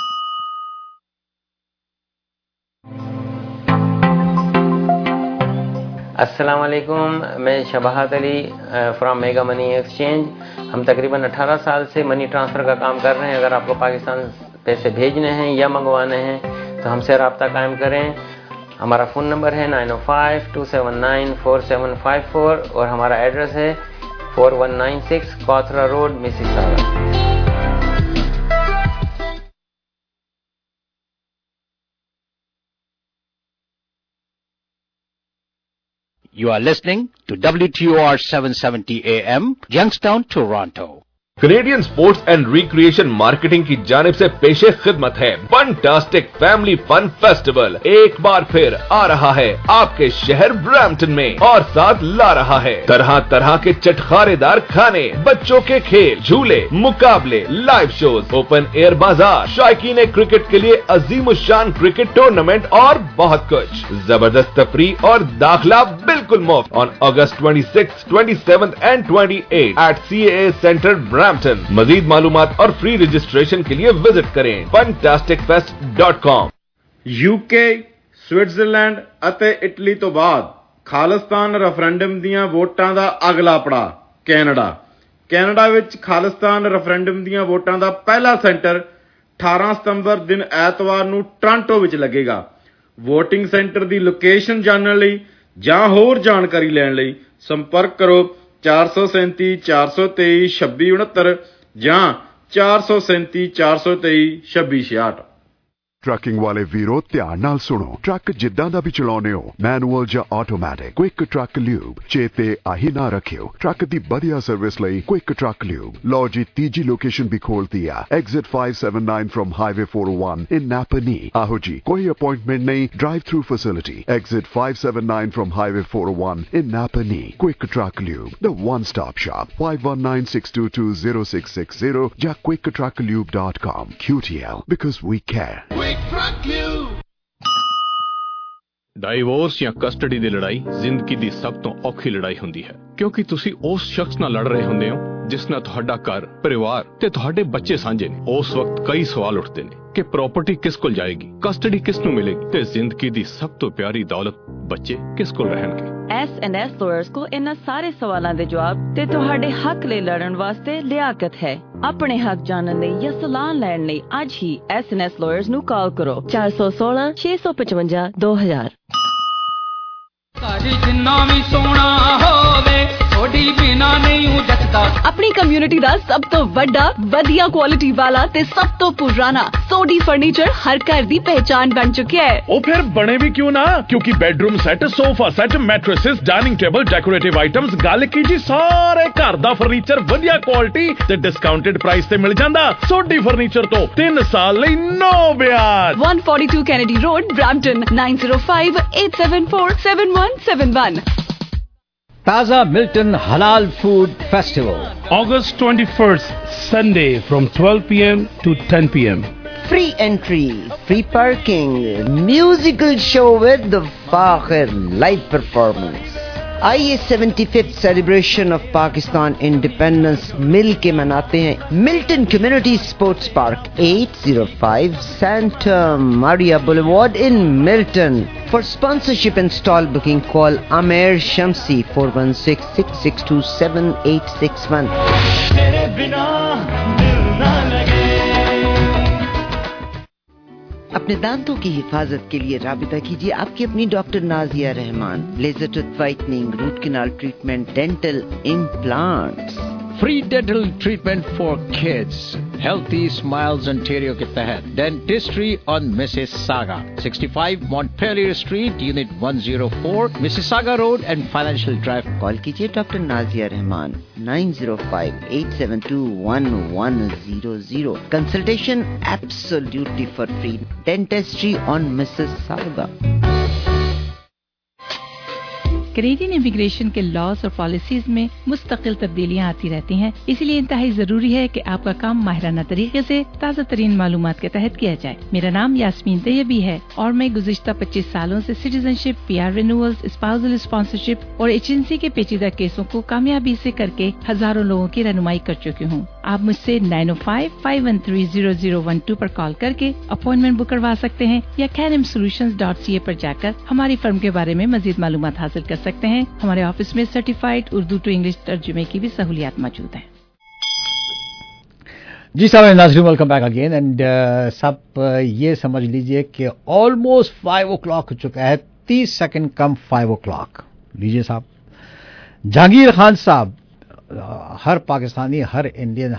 السلام علیکم, میں Shabahat Ali from mega money exchange. ہم تقریباً اٹھارہ سال سے منی ٹرانسفر کا کام کر رہے ہیں. اگر آپ کو پاکستان پیسے بھیجنے ہیں یا منگوانے ہیں تو ہم سے رابطہ قائم کریں. ہمارا فون نمبر ہے nine oh five two seven nine four seven five four اور ہمارا ایڈریس ہے فور ون نائن سکس کوتھرا road, Mississauga. You are listening to W T O R seven seventy A M, Youngstown, Toronto. Canadian sports and recreation marketing کی جانب سے پیش خدمت ہے فنٹاسٹک فیملی فن فیسٹیول. ایک بار پھر آ رہا ہے آپ کے شہر برامپٹن میں اور ساتھ لا رہا ہے طرح طرح کے چٹخارے دار کھانے, بچوں کے کھیل, جھولے, مقابلے, لائیو شوز, اوپن ایئر بازار, شائقین کرکٹ کے لیے عظیم الشان کرکٹ ٹورنامنٹ اور بہت کچھ. زبردست تفریح اور داخلہ بالکل مفت on August twenty six, twenty seven and twenty eight eight C A centre Brampton. مزید معلومات اور فری رجسٹریشن کے لیے وزٹ کریں fantastic fest dot com. UK, Switzerland ਅਤੇ ਇਟਲੀ ਤੋਂ ਬਾਅਦ ਖਾਲਿਸਤਾਨ ਰੈਫਰੈਂਡਮ ਦੀਆਂ ਵੋਟਾਂ ਦਾ ਅਗਲਾ ਪੜਾਅ ਕੈਨੇਡਾ. ਕੈਨੇਡਾ ਵਿੱਚ ਖਾਲਿਸਤਾਨ ਰੈਫਰੈਂਡਮ ਦੀਆਂ ਵੋਟਾਂ ਦਾ ਪਹਿਲਾ ਸੈਂਟਰ ਅਠਾਰਾਂ ਸਤੰਬਰ ਦਿਨ ਐਤਵਾਰ ਨੂੰ ਟੋਰਾਂਟੋ ਵਿੱਚ ਲੱਗੇਗਾ. ਵੋਟਿੰਗ ਸੈਂਟਰ ਦੀ ਲੋਕੇਸ਼ਨ ਜਾਣਨ ਲਈ ਜਾਂ ਹੋਰ ਜਾਣਕਾਰੀ ਲੈਣ ਲਈ ਸੰਪਰਕ ਕਰੋ ਚਾਰ ਸੌ ਸੈਂਤੀ ਚਾਰ ਸੌ ਤੇਈ ਛੱਬੀ ਉਣੱਤਰ ਜਾਂ ਚਾਰ ਸੌ ਸੈਂਤੀ ਚਾਰ ਸੌ ਤੇਈ ਛੱਬੀ ਛਿਆਹਠ. ਟਰੱਕਿੰਗ ਵਾਲੇ ਵੀਰੋ ਧਿਆਨ ਨਾਲ ਸੁਣੋ. ਟਰੱਕ ਜਿੱਦਾਂ ਦਾ ਵੀ ਚਲਾਉਂਦੇ ਹੋ, ਮੈਨੂਅਲ ਜਾਂ ਆਟੋਮੈਟਿਕ, ਕੁਇਕ ਟਰੱਕ ਲਿਊਬ ਚੇਤੇ ਆਹੀ ਨਾ ਰੱਖਿਓ. ਟਰੱਕ ਦੀ ਵਧੀਆ ਸਰਵਿਸ ਲਈ ਕੁਇਕ ਟਰੱਕ ਲਿਊਬ. ਲਓ ਜੀ ਤੀਜੀ ਲੋਕੇਸ਼ਨ ਵੀ ਖੋਲਤੀ ਆ, exit five seventy-nine from highway four oh one in Napanee. ਆਹੋ ਜੀ, ਕੋਈ ਅਪਾਇੰਟਮੈਂਟ ਨਹੀਂ, drive through facility. Exit five seventy-nine from highway four oh one in Napanee. Quick truck lube, the one stop shop. five one nine six two two zero six six zero ਜਾਂ quick truck lube dot com. Q T L, because we care. Divorce ਜਾਂ custody ਦੀ ਲੜਾਈ ਜ਼ਿੰਦਗੀ ਦੀ ਸਭ ਤੋਂ ਔਖੀ ਲੜਾਈ ਹੁੰਦੀ ਹੈ, ਕਿਉਂਕਿ ਤੁਸੀਂ ਉਸ ਸ਼ਖਸ ਨਾਲ ਲੜ ਰਹੇ ਹੁੰਦੇ ਹੋ ਜਿਸ ਨਾਲ ਤੁਹਾਡਾ ਘਰ, ਪਰਿਵਾਰ ਤੇ ਤੁਹਾਡੇ ਬੱਚੇ ਸਾਂਝੇ ਨੇ. ਉਸ ਵਕਤ ਕਈ ਸਵਾਲ ਉੱਠਦੇ ਨੇ ਕਿ ਪ੍ਰਾਪਰਟੀ ਕਿਸ ਕੋਲ ਜਾਏਗੀ, ਕਸਟਡੀ ਕਿਸ ਨੂੰ ਮਿਲੇਗੀ ਤੇ ਜ਼ਿੰਦਗੀ ਦੀ ਸਭ ਤੋਂ ਪਿਆਰੀ ਦੌਲਤ ਬੱਚੇ ਕਿਸ ਕੋਲ ਰਹਿਣਗੇ. ਐਸ ਐਂਡ ਐਸ ਲਾਇਰਸ ਕੋਲ ਇਹਨਾਂ ਸਾਰੇ ਸਵਾਲਾਂ ਦੇ ਜਵਾਬ ਤੇ ਤੁਹਾਡੇ ਹੱਕ ਲਈ ਲੜਨ ਵਾਸਤੇ ਲਿਆਕਤ ਹੈ. ਆਪਣੇ ਹੱਕ ਜਾਣਨ ਲਈ ਜਾਂ ਸਲਾਹ ਲੈਣ ਲਈ ਅੱਜ ਹੀ ਐਸ ਐਂਡ ਐਸ ਲਾਇਰਸ ਨੂੰ ਕਾਲ ਕਰੋ ਚਾਰ ਸੌ ਸੋਲਾਂ ਛੇ ਸੌ ਪਚਵੰਜਾ ਦੋ ਹਜ਼ਾਰ. ਜਿੰਨਾ ਵੀ ਸੋਹਣਾ ਹੋਵੇ ਥੋੜੀ ਬਿਨਾ ਨਹੀਂ ਜੱਟਦਾ. ਆਪਣੀ ਕਮਿਊਨਿਟੀ ਦਾ ਸਭ ਤੋਂ ਵੱਡਾ, ਵਧੀਆ ਕੁਆਲਿਟੀ ਵਾਲਾ ਤੇ ਸਭ ਤੋਂ ਪੁਰਾਣਾ ਸੋਡੀ ਫਰਨੀਚਰ ਹਰ ਘਰ ਦੀ ਪਹਿਚਾਨ ਬਣ ਚੁੱਕਿਆ ਹੈ. ਉਹ ਫਿਰ ਬਣੇ ਵੀ ਕਿਉਂ ਨਾ, ਕਿਉਂਕਿ bedroom set, sofa set, mattresses, dining table, decorative items, ਗੱਲ ਕੀ ਜੀ ਸਾਰੇ ਘਰ ਦਾ ਫਰਨੀਚਰ ਵਧੀਆ ਕੁਆਲਿਟੀ ਤੇ ਡਿਸਕਾਊਂਟਡ ਪ੍ਰਾਈਸ ਤੇ ਮਿਲ ਜਾਂਦਾ. ਸੋਡੀ ਫਰਨੀਚਰ ਤੋਂ ਤਿੰਨ ਸਾਲ ਲਈ ਨੋ ਵਿਆਜ. one forty-two Kennedy Road, Brampton, nine zero five eight seven four seven one seven one. Taza Milton Halal Food Festival, August twenty-first, Sunday from twelve p m to ten p m Free entry, free parking, musical show with the Fakhir live performance. آئیے seventy fifth celebration of Pakistan independence مل کے مناتے ہیں. Milton community sports park, eight oh five Santa Maria Boulevard in Milton. For sponsorship and stall booking, call Amer Shamsi four one six six six two seven eight six one. تیرے بنا دل نہ لگے. اپنے دانتوں کی حفاظت کے لیے رابطہ کیجیے آپ کی اپنی doctor Nazia Rahman. Laser tooth whitening, root canal treatment, dental implants, free dental treatment for kids healthy smiles Ontario के तहत dentistry on Mississauga sixty-five Montpelier Street unit one oh four Mississauga road and financial drive. Call कीजिए doctor Nazia Rahman nine oh five eight seven two one one zero zero. Consultation absolutely for free. Dentistry on Mississauga. Canadian immigration के laws और policies में मुस्तकिल तब्दीलियां आती रहती हैं, इसलिए इंतहाई जरूरी है कि आपका काम माहिराना तरीके से ताज़ा तरीन मालूमात के तहत किया जाए. मेरा नाम यास्मीन तैयबी है और मैं गुज़िश्ता पच्चीस सालों से citizenship, PR renewals, spousal sponsorship और एजेंसी के पेचीदा केसों को कामयाबी से करके हजारों लोगों की रहनुमाई कर चुकी हूँ. आप मुझसे nine oh five five one three zero zero one two पर कॉल करके अपॉइंटमेंट बुक करवा सकते हैं या कैनम सॉल्यूशंस डॉट सी ए पर जाकर हमारी फर्म के बारे में मजीद मालूमात हासिल कर सकते हैं. हमारे ऑफिस में सर्टिफाइड उर्दू टू इंग्लिश तर्जुमे की भी सहूलियात मौजूद हैं. जी साहब, नाज़रीन वेलकम बैक अगेन. एंड सब ये समझ लीजिए कि ऑलमोस्ट फाइव ओ क्लॉक हो चुका है. तीस सेकंड कम फाइव ओ क्लॉक. लीजिए साहब, जहांगीर खान साहब, हर पाकिस्तानी, हर इंडियन,